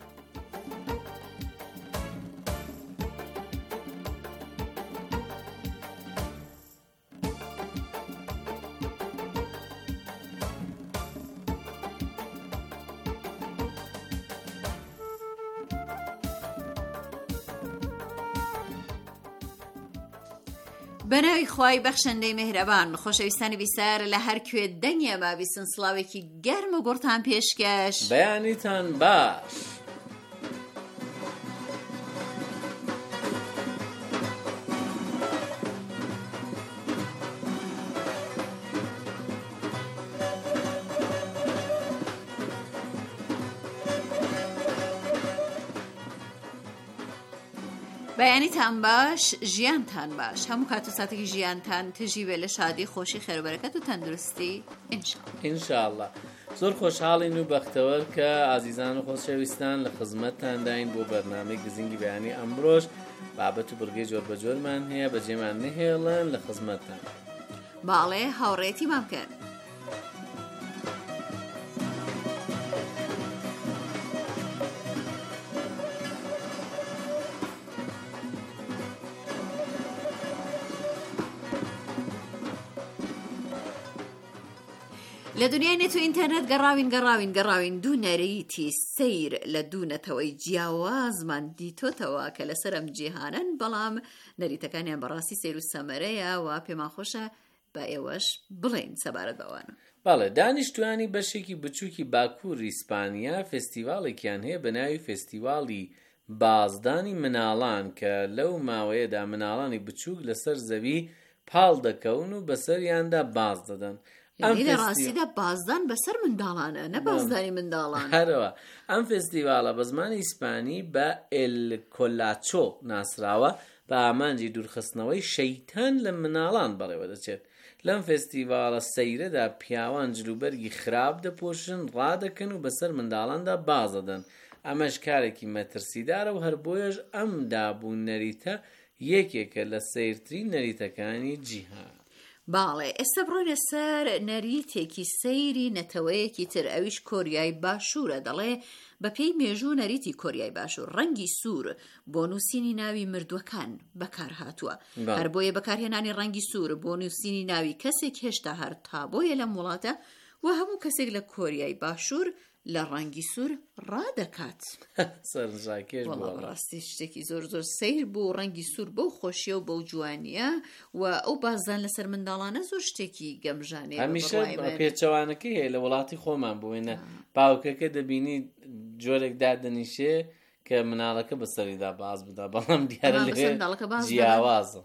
بەناوی خوای بەخشەندەی مێهرەبان خۆشەویستانی بیسەر لە هەر کوێ دەنگە مابیستن سڵاوێکی گەرم و گوڕتان پێشکەش بەیانیتان باش بەیانیتان باش ژیانتان باش هەموو کات و ساتێکی ژیانتان تژی بێ لە شادی خۆشی خێربەرەکەت و تەندروستی ئینشاءالله زۆر خۆشحاڵین و بەختەوەر کە ئازیزان و خۆشەویستان لە خزمەتتانداین بۆ بەرنامەی گزینگی بەیانی ئەمڕۆژ بابەت و بڕگەی جۆر بە جۆرمان هەیە بەجێمان نهێڵن لە خزمەتتان باڵێ هاوڕێتی مام کرد لە دنیای نێت و ئینتەرنێت گەڕاوین دوو نەریتی سیر لە دوو نەتەوەی جیاوازمان دیتۆتەوە کە لەسەر ئەم جیهانن بەڵام نەریتەکانیان بەڕاستی سیر و سەمەرەیە و پێمان خۆشە بە ئێوەش بڵێن سەبارەت بەوانە بەڵێ دانیشتوانی بەشێکی بچووکی باکووری ئیسپانیا فێستیڤاڵێکیان هەیە بە ناوی فێستیڤاڵی بازدانی مناڵان کە لەو ماوەیەدا مناڵانی بچووک لەسەر زەوی پاڵ دەکەون و بەسەریاندا باز دەدەن لە ڕاستیدا بازدان بەسەر منداڵانە نە بازدانی منداڵان هەرەوە ئەم فێستیڤاڵە بە زمانی ئیسپانی بە ئێل کۆلاچۆ ناسراوە بە ئامانجی دوورخستنەوەی شەیتان لە مناڵان بەڕێوە دەچێت لەم فێستیڤاڵە سەیرەدا پیاوان جلوبەرگی خراپ دەپۆشن ڕادەکەن و بەسەر منداڵاندا باز دەدەن ئەمەش کارێکی مەترسیدارە و هەر بۆیەش ئەم دابوون نەریتە یەکێکە لە سەیرترین نەریتەکانی جیهان باڵێ ئێستا بڕۆینە سەر نەریتێکی سەیری نەتەوەیەکی تر ئەویش کۆریای باشوورە دەڵێ بە پێی مێژوو نەریتی کۆریای باشوور ڕەنگی سوور بۆ نووسینی ناوی مردووەکان بەکار هاتووە هەر بۆیە بەکارهێنانی ڕەنگی سوور بۆ نووسینی ناوی کەسێک هێشتا هەر تابۆیە لەم وڵاتە و هەموو کەسێک لە کۆریای باشوور لە ڕەنگی سوور ڕادەکات سەرنجاکێش ڕاستی شتێکی زۆر سیر بوو ڕەنگی سوور بەو خۆشیە و بەو جوانیە و ئەو بازدان لەسەر منداڵانە زۆر شتێکی گەمژانەیە هەمیشە پێچەوانەکەی هەیە لە وڵاتی خۆمان بووینە باوکەکە دەبینی جۆرێک دادەنیشێ کە مناڵەکە بەسەریدا باز بدا بەڵام دیارە جیاوازە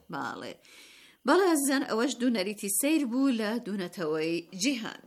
باڵێ ئازیزان ئەوەش دوو نەریتی سیر بوو لە دوونەتەوەی جیهان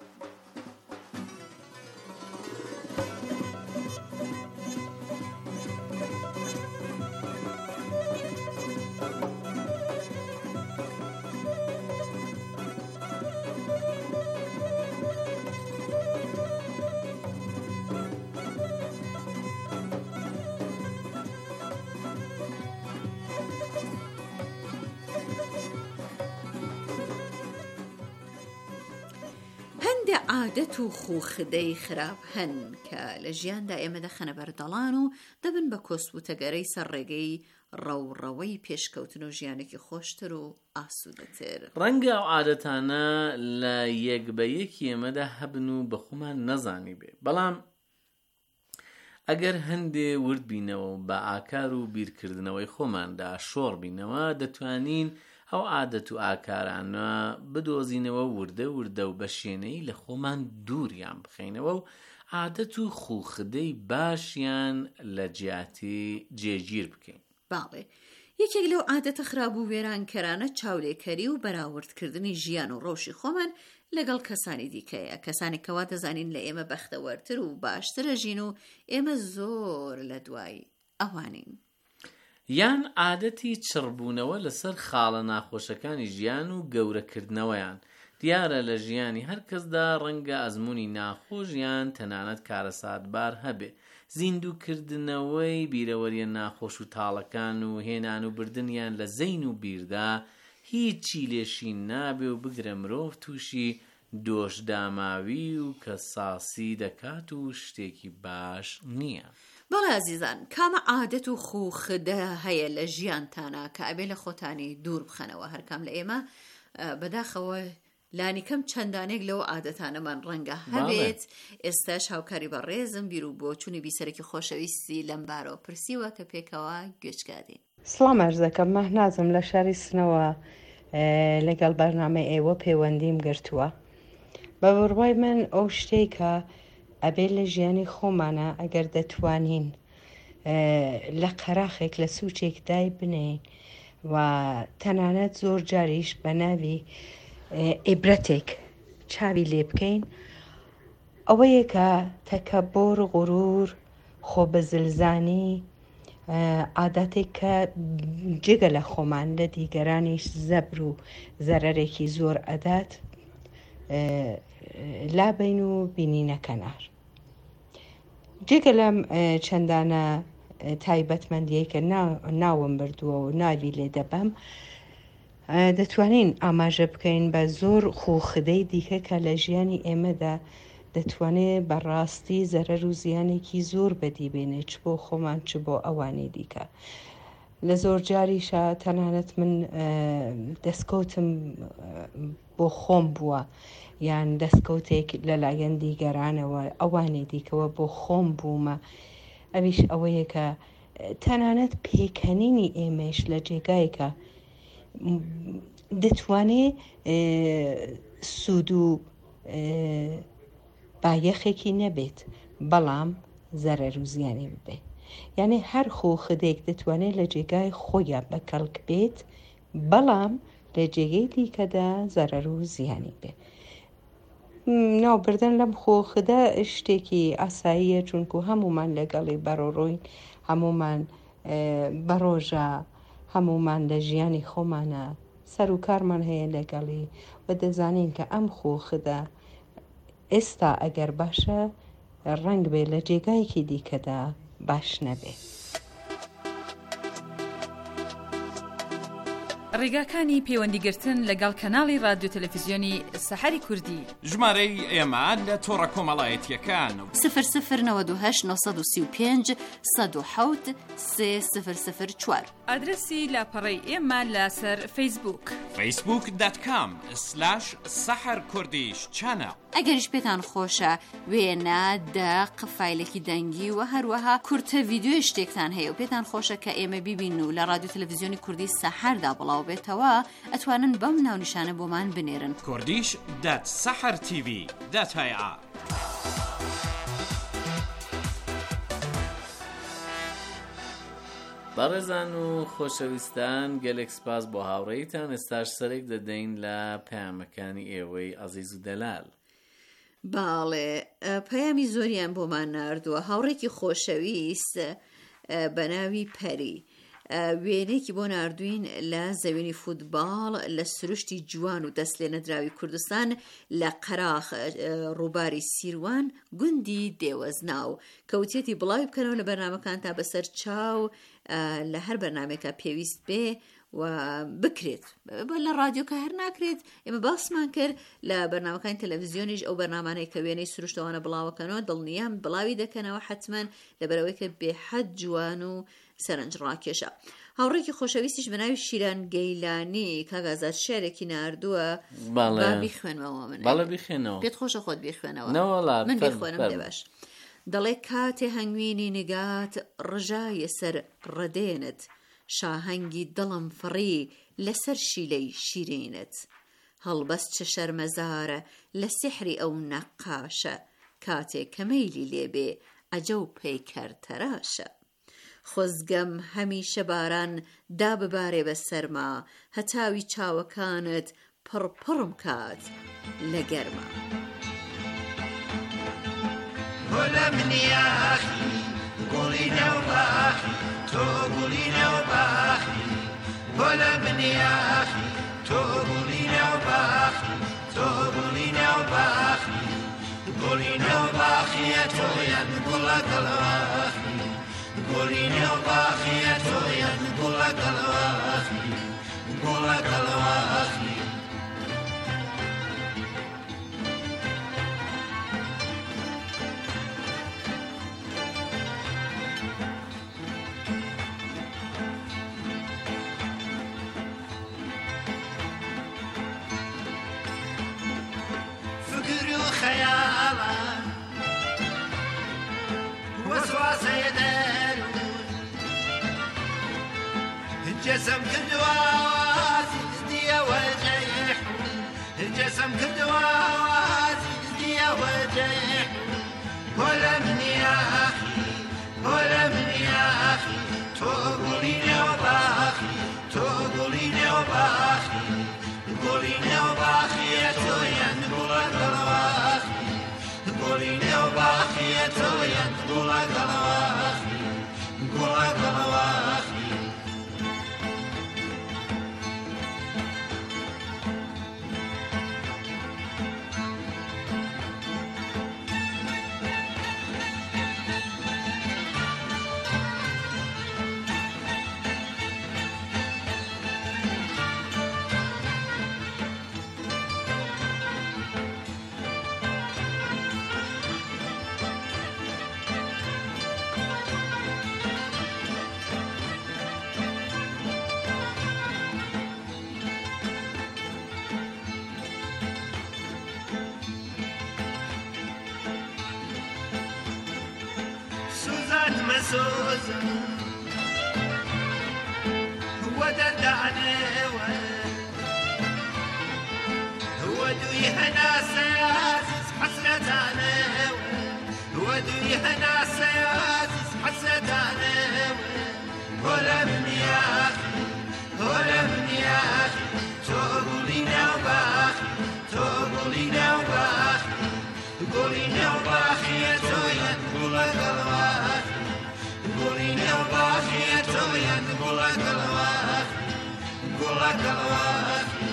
عادەت و خوخدەی خراپ هەن کە لە ژیاندا ئێمە دەخەنە بەردەڵان و دەبن بە کۆسبووتەگەرەی سەرڕێگەی ڕەوڕەوەی پێشکەوتن و ژیانێکی خۆشتر و ئاسوودەتر ڕەنگە ئەو عادەتانە لە یەک بە یەکی ئێمەدا هەبن و بە خۆمان نەزانی بێ بەڵام ئەگەر هەندێ ورد بینەوە و بە ئاکار و بیرکردنەوەی خۆماندا شۆڕ بینەوە دەتوانین ئەو عادەت و ئاکارانە بدۆزینەوە وردە و بە شوێنەی لە خۆمان دووریان بخەینەوە و عادەت و خوخدەی باشیان لە جیاتی جێگیر بکەین. باڵێ یەکێک لەو عادەتە خراپ و وێرانکەرانە چاولێکەری و بەراوردکردنی ژیان و ڕۆژی خۆمان لەگەڵ کەسانی دیکەیە کەسانی کەوا دەزانین لە ئێمە بەختەوەرتر و باشترە ژین و ئێمە زۆر لە دوای ئەوانین. یان عادەتی چڕبوونەوە لەسەر خاڵە ناخۆشەکانی ژیان و گەورەکردنەوەیان دیارە لە ژیانی هەر کەسدا ڕەنگە ئەزمموی ناخۆشیان تەنانەت کارە ساتبار هەبێ. زیندووکردنەوەی بیرەوەریە ناخۆش و تاڵەکان و هێنان و بردنیان لە زەین و بیردا هیچی لێشی نابێ و بگرە مرۆڤ تووشی دۆشداماوی و کە ساسی دەکات و شتێکی باش نییە. بەڵێ ئازیزان، کامە عادەت و خوخدە هەیە لە ژیانتانە کە ئەبێ لە خۆتانی دوور بخەنەوە؟ هەرکام لە ئێمە بەداخەوە لانیکەم چەندانێک لەو عادەتانەمان ڕەنگە هەبێت. ئێستاش هاوکاری بە ڕێزم بیر و بۆ چوونی بیسەرێکی خۆشەویستی لەم بارەوە پرسیوە کە پێکەوە گوێچکادین. سڵام ئەرز دەکەم، مەهنازم لە شاری سنەوە لەگەڵ بەرنامەی ئێوە پەیوەندیم گرتووە. بە بڕوای من ئەو شتێک کە ئەبێ لە ژیانی خۆمانە ئەگەر دەتوانین لە قەراخێک لە سوچێک دای بنین و تەنانەت زۆر جاریش بە ناوی ئیبرەتێک چاوی لێ بکەین، ئەوەیە کە تەکەبۆر، غورور، خۆبەزلزانی، عادەتێک کە جگە لە خۆمان لە دیگەرانیش زەبر و زەرەرێکی زۆر ئەدات لابین و بینینە کەنار. جگە لەم چەندانە تایبەتمەندیەی کە ناوم بردووە و ناوی لێ دەبەم، دەتوانین ئاماژە بکەین بە زۆر خوخدەی دیکە کە لە ژیانی ئێمەدا دەتوانێت بەڕاستی زەرەر و زیانێکی زۆر بەدی بێنێ، چ بۆ خۆمان چ بۆ ئەوانی دیکە. لە زۆر جاریشە تەنانەت من دەستکەوتم بۆ خۆم بووە یان دەستکەوتێک لەلایەن دیگەرانەوە ئەوانی دیکەوە بۆ خۆم بوومە. ئەویش ئەوەیە کە تەنانەت پێکەنینی ئێمەش لە جێگایکە دەتوانێت سوود و بایەخێکی نەبێت، بەڵام زەرەر و زیانی ببێ. یعنی هەر خۆخدێک دەتوانێت لە جێگای خۆیان بەکەڵک بێت، بەڵام لە جێگەی دیکەدا زەرەر و زیانی بێ. ناوبردن لەم خۆخدە شتێکی ئاساییە، چونکو هەمومان لەگەڵی بەڕۆڕۆین، هەمومان بەڕۆژە، هەمومان لە ژیانی خۆمانە سەر و کارمان هەیە لەگەڵی و دەزانین کە ئەم خۆخدە ئێستا ئەگەر باشە ڕەنگ بێ لە جێگایەکی دیکەدا باش نەبێ. ڕێگاکانی پەیوەندیگرتن لەگەڵ کەناڵی رادیۆ تەلەڤیزیۆنی سەحەری کوردی. ژمارەی ئێمە لە تۆڕە کۆمەڵایەتیەکان 0098 935 107 3004. ئادرسی لاپەڕەی ئێمە لەسەر فەیسبووک facebook.com/saharkurdish channel. ئەگەریش پێتان خۆشە وێنە، دەق، فایلێکی دەنگی و هەروەها کورتە ڤیدیۆ شتێکتان هەیە و پێتان خۆشە کە ئێمە بیبین و لە رادیۆ تەلەڤیزیۆنی کوردی سەحەردا بڵاو بێتەوە، ئەتوانن بەم ناونیشانە بۆمان بنێرن: kurdish.sahartv.ir. بەڕێزان و خۆشەویستان، گەلێک سپاس بۆ هاوڕێیتان. ئێستاش سەرێک دەدەین لە پەیامەکانی ئێوەی عەزیز و دەلال. باڵێ، پەیامی زۆریان بۆمان ناردووە. هاوڕێکی خۆشەویست بە ناوی پەری وێنێکی بۆ ناردوین لە زەوێنی فوتباڵ لە سروشتی جوان و دەست لێ نەدراوی کوردستان لە قەراخ ڕووباری سیروان گوندی دێوەزناو. کەوتێتی بڵاوی بکەنەوە لە بەرنامەکان تا بەسەر چاو لە هەر بەرنامێکە پێویست بێ و بکرێت. لە ڕادیۆکە هەر ناکرێت. ئێمە باسمان کرد لە بەرنامەکانی تەلەڤیزیۆنیش ئەو بەرنامانەی کە وێنەی سروشتەوانە بڵاوەکەنەوە دڵنیام بڵاوی دەکەنەوە حتمەن، لەبەرەوەی کە بێحەد جوان و سەرنج ڕاکێشە. هاوڕێکی خۆشەویستیش بە ناوی شیران گەیلانی کاگازات شعرێکی ناردووە. با بیخوێنمەوە. من باڵە بیخێنەوە، پێت خۆشە خۆت بیخوێنەوە؟ من بیخوێنم دەباش. دەڵێ کاتێ هەنگوینی نگات ڕژایە سەر ڕەدێنت، شاهەنگی دڵم فڕی لەسەر شیلەی شیرینت، هەڵبەست چە شەرمەزارە لە سحری ئەو نەقاشە، کاتێک کە مەیلی لێبێ ئەجە و پەیکەر تەراشە، خۆزگەم هەمیشە باران دا ببارێ بە سەرما، هەتاوی چاوەکانت پڕپڕم کات لە گەرما. گۆلە منیاخی گۆڵی نەوباخی تۆ گوڵی نەوباخی، گۆلە منیاخی تۆ گوڵی نەوباخی، تۆ گۆڵینە و باخیە تۆیان گوڵە گەڵواخی گۆڵینە و باخیە تۆیان گوڵە گەڵواخی گوڵە گەڵواخی الجسم كدواسي ديا وجيح الجسم كدواسي ديا وجيح ولا من يا أخي ولا من يا أخي تقوليني وباخي تقوليني وباخي تقوليني وباخي يا تويا نقول الواخي تقوليني وباخي يا تويا نقول الواخي نقول الواخي مسوزة ودد عليه ودويها ناس ياسس حسرة عليه ودويها ناس ياسس حسرة عليه ولا من يا أخي ولا من يا أخي تقولينا وباخي تقولينا وباخي تقولينا وباخي يا تويا نقول الواخي قوليني وباخي يا تويا نقول الواخي نقول الواخي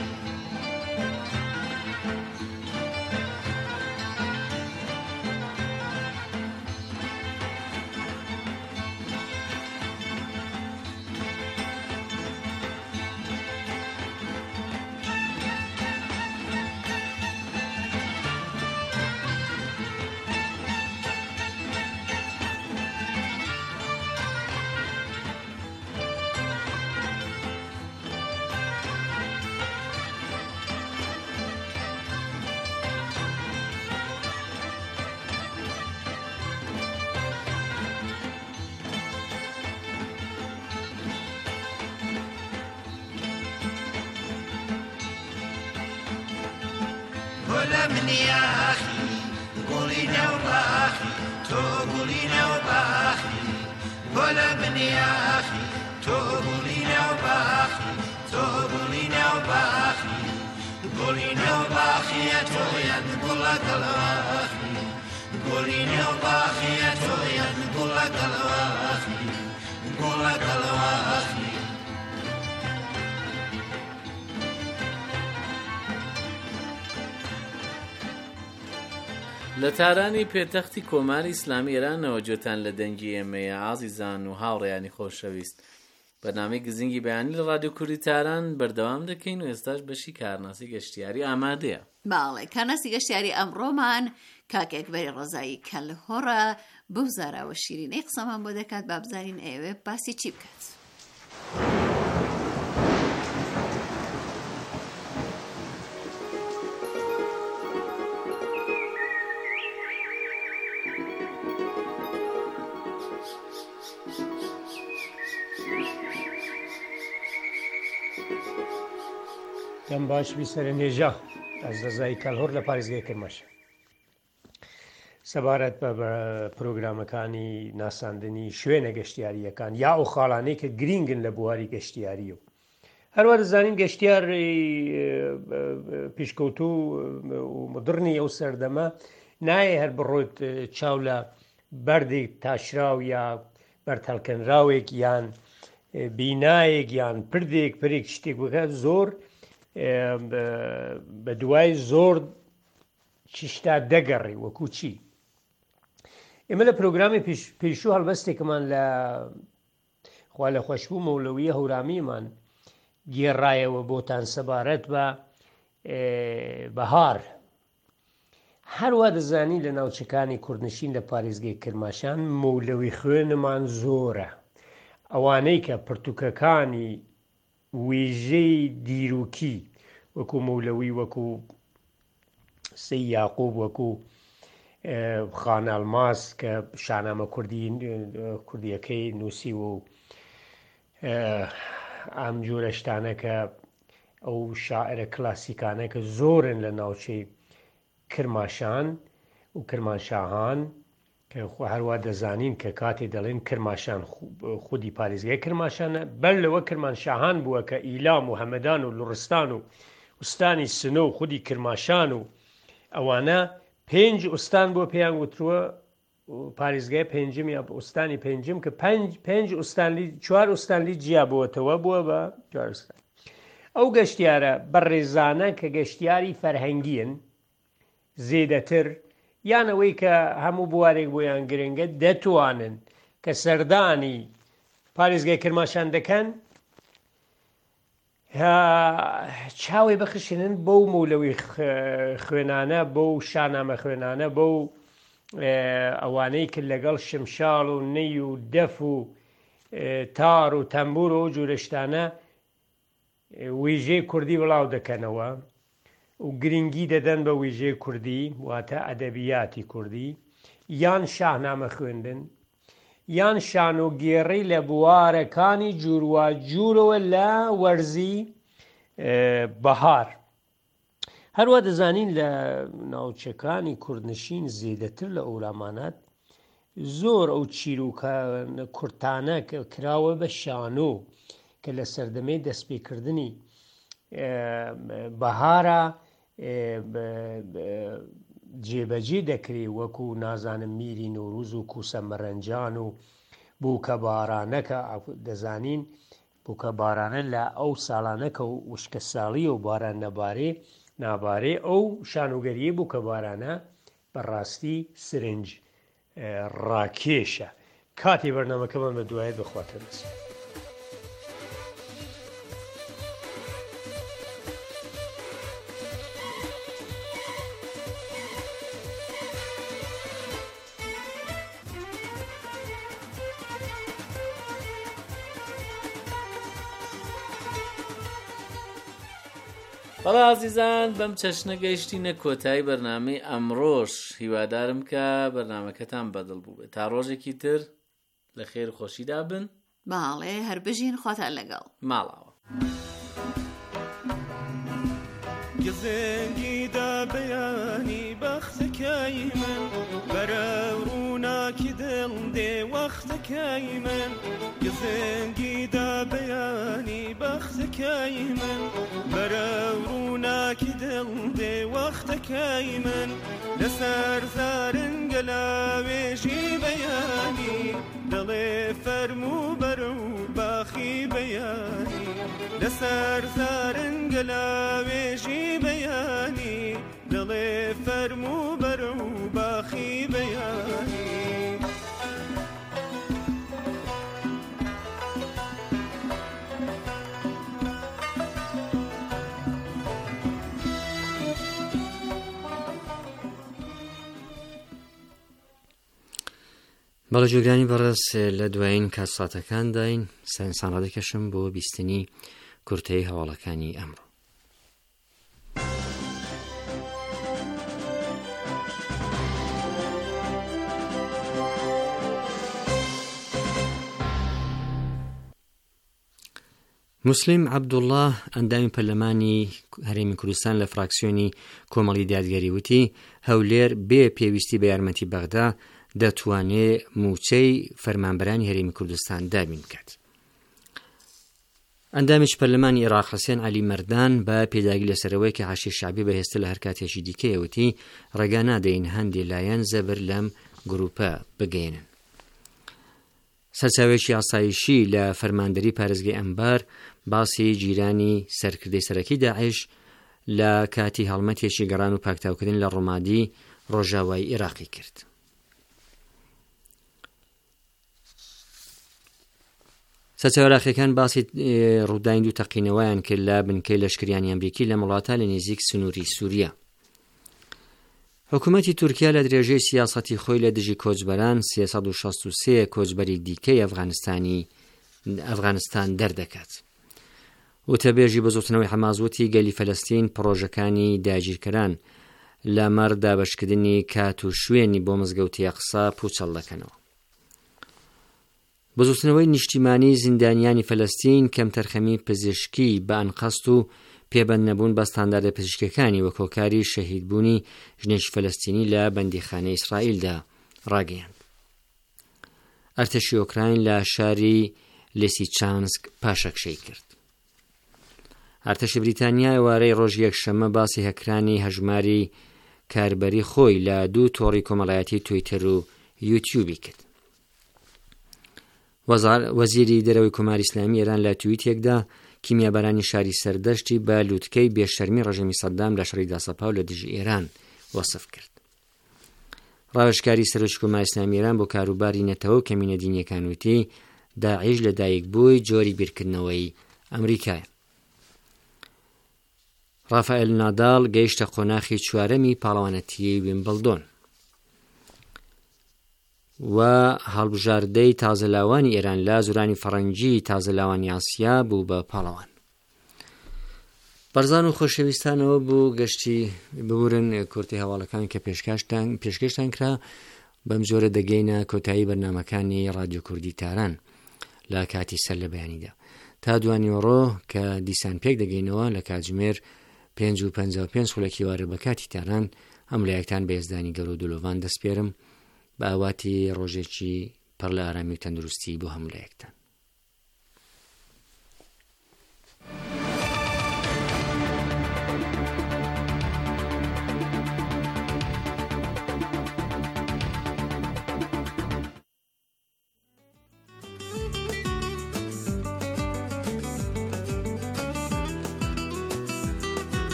ولا من يا أخي قولينا وباخي تقولينا وباخي ولا من يا أخي تقولينا وباخي تقولينا وباخي قولينا وباخي يا تويا نقول لك الواخي قولينا وباخي يا تويا نقول لك الواخي نقول لك الواخي لە تارانی پێتەختی کۆماری ئیسلامی ئێرانەوە جۆتان لە دەنگی ئێمەیە ئازیزان و هاوڕێیانی خۆشەویست بەنامەی گزینگی بەیانی لە ڕادیۆ کوردی تاران بەردەوام دەکەین و ئێستاش بەشی کارناسی گەشتیاری ئامادەیە. باڵێ کارناسی گەشتیاری ئەمڕۆمان کاک ئەکبەری ڕۆزایی کەلهۆڕە بەو زاراوە شیرینەی قسەمان بۆ دەکات با بزانین ئێوێ باسی چی بکات. دەم باش بیسەرە نێژە ئەس دەزایی کەلهۆڕ لە پارێزگای کرماشە سەبارەت بە پرۆگرامەکانی ناساندنی شوێنە گەشتیاریەکان یا ئەو خاڵانەی کە گرینگن لە بواری گەشتیاری و هەروە دەزانین گەشتیار پیشکەوتو و مدڕنی ئەو سەردەمە نایە هەر بڕۆیت چاو لە بەردێک تاشراو یا بەرتەڵکەنراوێک یان بینایەک یان پردێک پرێک شتێک بکات زۆر بە دوای زۆر چشتا دەگەڕی وەکو چی. ئێمە لە پرۆگرامی پێشوو هەڵبەستێکمان لە خوا لە خۆشبوو مەولەویە هەورامیمان گێڕایەوە بۆتان سەبارەت بە بەهار. هەروە دەزانی لە ناوچەکانی کوردنشین لە پارێزگای کرماشان مەولەوی خوێنمان زۆرە، ئەوانەی کە پرتوکەکانی وێژەی دیروکی وەکو مەولەوی، وەکو سەی یاقوب، وەکو خانەڵماس کە شانامە کوردیەکەی نووسی و ئەم جۆرە شتانە کە ئەو شاعرە کلاسیکانە کە زۆرن لە ناوچەی کرماشان و کرمانشاهان کە هەروە دەزانین کە کاتێ دەڵێن کرماشان خودی پارێزگای کرماشانە، بەر لەوە کرمانشاهان بووە کە ئیلام و هەمەدان و لوڕستان و ئوستانی سنە و خودی کرماشان و ئەوانە 5 ئوستان بۆ پێیان وترووە پارێزگای پێنجم یا ئوستانی پێنجم کە 4 ئوستانلی جیا بووەتەوە بووە بە 4 ئوستان. ئەو گەشتیارە بەڕێزانە کە گەشتیاری فەرهەنگیین زێدەتر یانەوەی کە هەموو بوارێک بۆیان گرنگە دەتوانن کە سەردانی پارێزگای کرماشان دەکەن چاوی بەخشێنن بەو مەولەوی خوێنانە، بەو شانامە خوێنانە، بەو ئەوانەی کرد لەگەڵ شمشاڵ و نەی و دەف و تار و تەمبور و جوورەشتانە وێژەی کوردی بڵاو دەکەنەوە و گرنگی دەدەن بە وێژەی کوردی، واتە ئەدەبیاتی کوردی، یان شاهنامە خوێندن، یان شان و گێڕی لە بوارەکانی جوورواجوورەوە لە وەرزی بەهار. هەروە دەزانین لە ناوچەکانی کوردنشین زێدەتر لە ئەورامانات زۆر ئەو چیرروکە کورتانە کە کراوە بە شانۆ کە لە سەردەمەی دەستپێکردنی بەهارە جێبەجێ دەکرێ، وەکو نازانم میری نۆروز و کوسە مەرەنجان و بووکە بارانەکە دەزانین بووکە بارانە لە ئەو ساڵانە کە وشکە ساڵی و باران نابارێ ئەو شانوگەریە بووکە بارانە بەڕاستی سرنج ڕاکێشە. کاتی بەرنامەکەمان بە دوایێت بخواتە دەست. بەڵێ ئازیزان، بەم چەشنە گەیشتینە کۆتایی بەرنامەی ئەمڕۆژ. هیوادارم کە بەرنامەکەتان بەدڵ بوو. تا ڕۆژێکی تر لە خێر و خۆشیدا بن. باڵێ هەر بژین خواتان لەگەڵ ماڵاوە. گزنگیدا بەیانی بەختەکەی من بەرە ڕووناکی دڵ دێ وەختەکەی من، گزنگیدا بەیانی بەختەکەی من بەرە ڕووناکی دڵ دێ وەختەکەی من، لەسەر زارنگە لاوێژی بەیانی دڵێ فەرموو بەرە و باخی بەیانی، لەسەر زارنگە لاوێژی بەیانی دڵێ فەرموو بەرە و باخی بەیانی. بەڵە جۆگرانی بەڕێز لە دوایین کاتساتەکان داین سەرنجان ڕادەکەشم بۆ بیستنی کورتەی هەواڵەکانی ئەمڕۆ. موسلیم عەبدوڵڵاه ئەندامی پەرلەمانی هەرێمی کوردستان لە فراکسیۆنی کۆمەڵی دادگەری وتی هەولێر بێ پێویستی بە یارمەتی بەغدا دەتوانێت موچەی فەرمانبەرانی هەرێمی کوردستان دابین بکات. ئەندامیش پەرلەمانی عێراق حسێن عەلی مەردان بە پێداگی لەسەرەوەی کە حاشیە شەعبی بەهێزتر لە هەر کاتێکی دیکەیەوتی ڕێگا نادەین هەندێک لایەن زەبر لەم گروپە بگەێنن. سەرچاوێکی ئاسایشی لە فەرماندەری پارێزگای ئەمبار باسی جیرانی سەرکردەی سەرەکی داعش لە کاتی هەڵمەتێکی گەڕان و پاکتاوکردن لە ڕۆمادی ڕۆژاوای عێراقی کرد. سەرچاوەڕاخیەکان باسی ڕووداین دوو تەقینەوەیان کرد لە بنکەی لەشکریانی ئەمریکی لە وڵاتە لە نێزیک سنووری سووریا. حکوومەتی تورکیا لە درێژەی سیاسەتی خۆی لە دژی کۆچبەران 363 کۆچبەری دیکەی ئەفغانستان دەردەکات. وتەبێژی بەزوتنەوەی حەمازوتی گەلی فەلەستین پرۆژەکانی داگیرکەران لە مەڕ دابەشکردنی کات و شوێنی بۆ مزگەوتی ئەقسا پوچەڵ دەکەنەوە. بەزوتنەوەی نیشتیمانی زیندانیانی فەلەستین کەم تەرخەمی پزیشکی بە ئەنقەست و پێبەند نەبوون بە ستانداردە پزیشکەکانی وە کۆکاری شەهیدبوونی ژنێکی فەلەستینی لە بەندیخانەی ئیسرائیلدا ڕاگەیاند. ئەرتەشی ئۆکراین لە شاری لێسیچانسک پاشەکشەی کرد. ئەرتەشی بریتانیا ئێوارەی ڕۆژی یەکشەممە باسی هەکرانی هەژماری کاربەری خۆی لە دوو تۆڕی کۆمەڵایەتی تویتەر و یوتیوبی کرد. وەزیری دەرەوەی کۆماری ئیسلامی ئێران لە تویتێکدا کیمیابەرانی شاری سەردەشتی بە لووتکەی بێشەرمی ڕژیمی سەدام لە شەڕی داسەپاو لە دژی ئێران وەسف کرد. ڕاوێژکاری سەرۆکی کۆماری ئیسلامی ئێران بۆ کاروباری نەتەوە و کەمینە دینیەکان وتی داعیش لە دایک بووی جۆری بیرکردنەوەی ئەمریکایە. ڕافائێل ناداڵ گەیشتە قۆناخی چوارەمی پاڵەوانەتیی ویمبڵدۆن و هەڵبژاردەی تازەلاوانی ئێران لە زورانی فەڕەنگی تازەلاوانی ئاسیا بوو بە پاڵەوان. بەرزان و خۆشەویستانەوە بوو گەشتی ببورن کورتی هەواڵەکان کە پێشکەشتان کرا. بەم جۆرە دەگەینە کۆتایی بەرنامەکانی رادیۆ کوردی تاران لە کاتی سەر لە بەیانیدا تا دوانیوەڕۆ کە دیسان پێک دەگەینەوە لە کاتژمێر 5:55 خولەکی وارە بە کاتی تاران ئەم لایەکتان بە هێزدانی گەڕ و دولۆڤان دەسپێرم بە ئاواتی ڕۆژێکی پڕ لە ئارامی و تەندروستی بۆ هەموو لایەکتان.